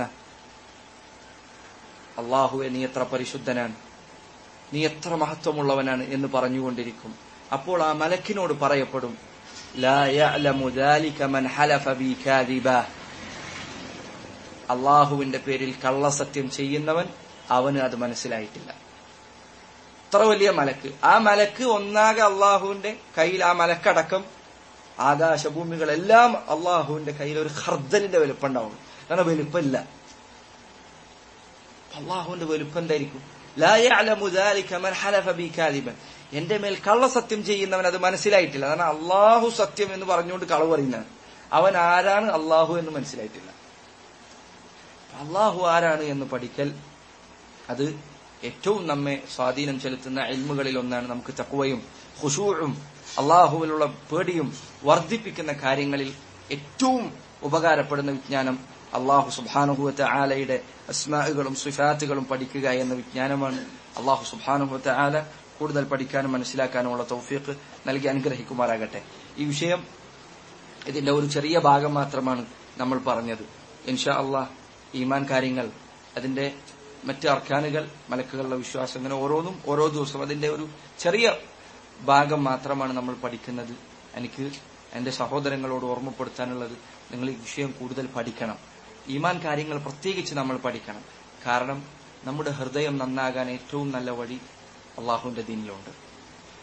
അല്ലാഹുവേ, നീ എത്ര പരിശുദ്ധനാണ്, നീ എത്ര മഹത്വമുള്ളവനാണ് എന്ന് പറഞ്ഞുകൊണ്ടിരിക്കും. അപ്പോൾ ആ മലക്കിനോട് പറയപ്പെടും, ലാ യഅലമു ദാലിക മൻ ഹലഫ ബി കാദിബാ. അല്ലാഹുവിന്റെ പേരിൽ കള്ളസത്യം ചെയ്യുന്നവൻ അവന് അത് മനസ്സിലായിട്ടില്ല. അത്ര വലിയ മലക്ക്. ആ മലക്ക് ഒന്നാകെ അള്ളാഹുവിന്റെ കയ്യിൽ, ആ മലക്കടക്കം ആകാശഭൂമികളെല്ലാം അള്ളാഹുവിന്റെ കയ്യിൽ ഒരു ഖർദലിന്റെ വലുപ്പം ഉണ്ടാവുള്ളൂ. കാരണം വലുപ്പമില്ല. അള്ളാഹുവിന്റെ വലുപ്പം എന്തായിരിക്കും? ലാ യഅലമു ദാലിക മൻ ഹലഫ ബി കാദിബൻ. എന്റെ മേൽ കള്ളസത്യം ചെയ്യുന്നവൻ അത് മനസ്സിലായിട്ടില്ല. കാരണം അള്ളാഹു സത്യം എന്ന് പറഞ്ഞുകൊണ്ട് കളവ് പറയുന്നവൻ, അവൻ ആരാണ് അള്ളാഹു എന്ന് മനസ്സിലായിട്ടില്ല. അള്ളാഹു ആരാണ് എന്ന് പഠിക്കൽ അത് ഏറ്റവും നമ്മെ സ്വാധീനം ചെലുത്തുന്ന ഇൽമുകളിൽ ഒന്നാണ്. നമുക്ക് തഖ്വയും ഖുശൂഉം അള്ളാഹുവിലുള്ള പേടിയും വർദ്ധിപ്പിക്കുന്ന കാര്യങ്ങളിൽ ഏറ്റവും ഉപകാരപ്പെടുന്ന വിജ്ഞാനം അള്ളാഹു സുബ്ഹാനഹു വ തആലയുടെ അസ്മാഉകളും സിഫാത്തുകളും പഠിക്കുക എന്ന വിജ്ഞാനമാണ്. അള്ളാഹു സുബ്ഹാനഹു വ തആല കൂടുതൽ പഠിക്കാനും മനസ്സിലാക്കാനുമുള്ള തൗഫീഖ് നൽകി അനുഗ്രഹിക്കുമാറാകട്ടെ. ഈ വിഷയം ഇതിന്റെ ഒരു ചെറിയ ഭാഗം മാത്രമാണ് നമ്മൾ പറഞ്ഞത്. ഇൻഷാ അള്ളാഹ് ഈമാൻ കാര്യങ്ങൾ, അതിന്റെ മറ്റ് അർക്കാനുകൾ, മലക്കുകളുടെ വിശ്വാസം, ഇങ്ങനെ ഓരോന്നും ഓരോ ദിവസം അതിന്റെ ഒരു ചെറിയ ഭാഗം മാത്രമാണ് നമ്മൾ പഠിക്കുന്നത്. എനിക്ക് എന്റെ സഹോദരങ്ങളോട് ഓർമ്മപ്പെടുത്താനുള്ളത്, നിങ്ങൾ ഈ വിഷയം കൂടുതൽ പഠിക്കണം. ഈമാൻ കാര്യങ്ങൾ പ്രത്യേകിച്ച് നമ്മൾ പഠിക്കണം. കാരണം നമ്മുടെ ഹൃദയം നന്നാകാൻ ഏറ്റവും നല്ല വഴി അള്ളാഹുവിന്റെ ദീനിലുണ്ട്.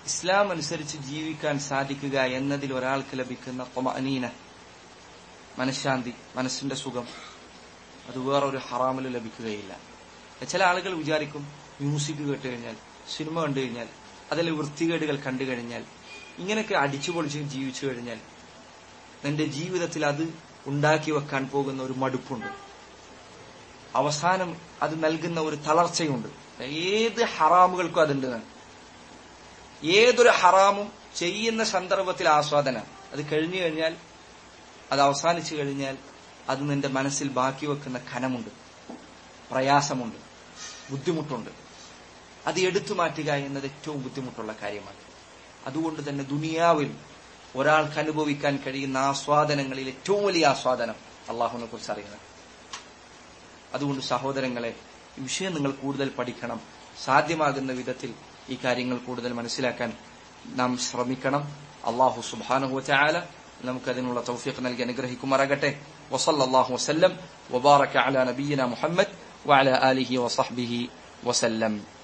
ഇസ്ലാം അനുസരിച്ച് ജീവിക്കാൻ സാധിക്കുക എന്നതിൽ ഒരാൾക്ക് ലഭിക്കുന്ന ത്വമഅനീന, മനഃശാന്തി, മനസ്സിന്റെ സുഖം, അത് വേറൊരു ഹറാമിലും ലഭിക്കുകയില്ല. ചില ആളുകൾ വിചാരിക്കും മ്യൂസിക് കേട്ട് കഴിഞ്ഞാൽ, സിനിമ കണ്ടു കഴിഞ്ഞാൽ, അതിലെ വൃത്തികേടുകൾ കണ്ടു കഴിഞ്ഞാൽ, ഇങ്ങനെയൊക്കെ അടിച്ചുപൊളിച്ച് ജീവിച്ചു കഴിഞ്ഞാൽ നിന്റെ ജീവിതത്തിൽ അത് ഉണ്ടാക്കി വെക്കാൻ പോകുന്ന ഒരു മടുപ്പുണ്ട്, അവസാനം അത് നൽകുന്ന ഒരു തളർച്ചയുണ്ട്. ഏത് ഹറാമുകൾക്കും അതുണ്ട്. ഏതൊരു ഹറാമും ചെയ്യുന്ന സന്ദർഭത്തിൽ ആസ്വാദന, അത് കഴിഞ്ഞു കഴിഞ്ഞാൽ, അത് അവസാനിച്ചു കഴിഞ്ഞാൽ അത് നിന്റെ മനസ്സിൽ ബാക്കി വെക്കുന്ന ഖനമുണ്ട്, പ്രയാസമുണ്ട്, ബുദ്ധിമുട്ടുണ്ട്. അത് എടുത്തു മാറ്റുക എന്നത് ഏറ്റവും ബുദ്ധിമുട്ടുള്ള കാര്യമാണ്. അതുകൊണ്ട് തന്നെ ദുനിയാവിൽ ഒരാൾക്ക് അനുഭവിക്കാൻ കഴിയുന്ന ആസ്വാദനങ്ങളിൽ ഏറ്റവും വലിയ ആസ്വാദനം അള്ളാഹുവിനെ കുറിച്ച് അറിയുന്നത്. അതുകൊണ്ട് സഹോദരങ്ങളെ, ഈ വിഷയം നിങ്ങൾ കൂടുതൽ പഠിക്കണം. സാധ്യമാകുന്ന വിധത്തിൽ ഈ കാര്യങ്ങൾ കൂടുതൽ മനസ്സിലാക്കാൻ നാം ശ്രമിക്കണം. അല്ലാഹു സുബ്ഹാനഹു വ തആല നമുക്കതിനുള്ള തൗഫീഖ് നൽകി അനുഗ്രഹിക്കുമാറാകട്ടെ. വസല്ലല്ലാഹു വസല്ലം വബാറക അലാ നബിയിന മുഹമ്മദ് വഅലാ ആലിഹി വസഹ്ബിഹി വസല്ലം.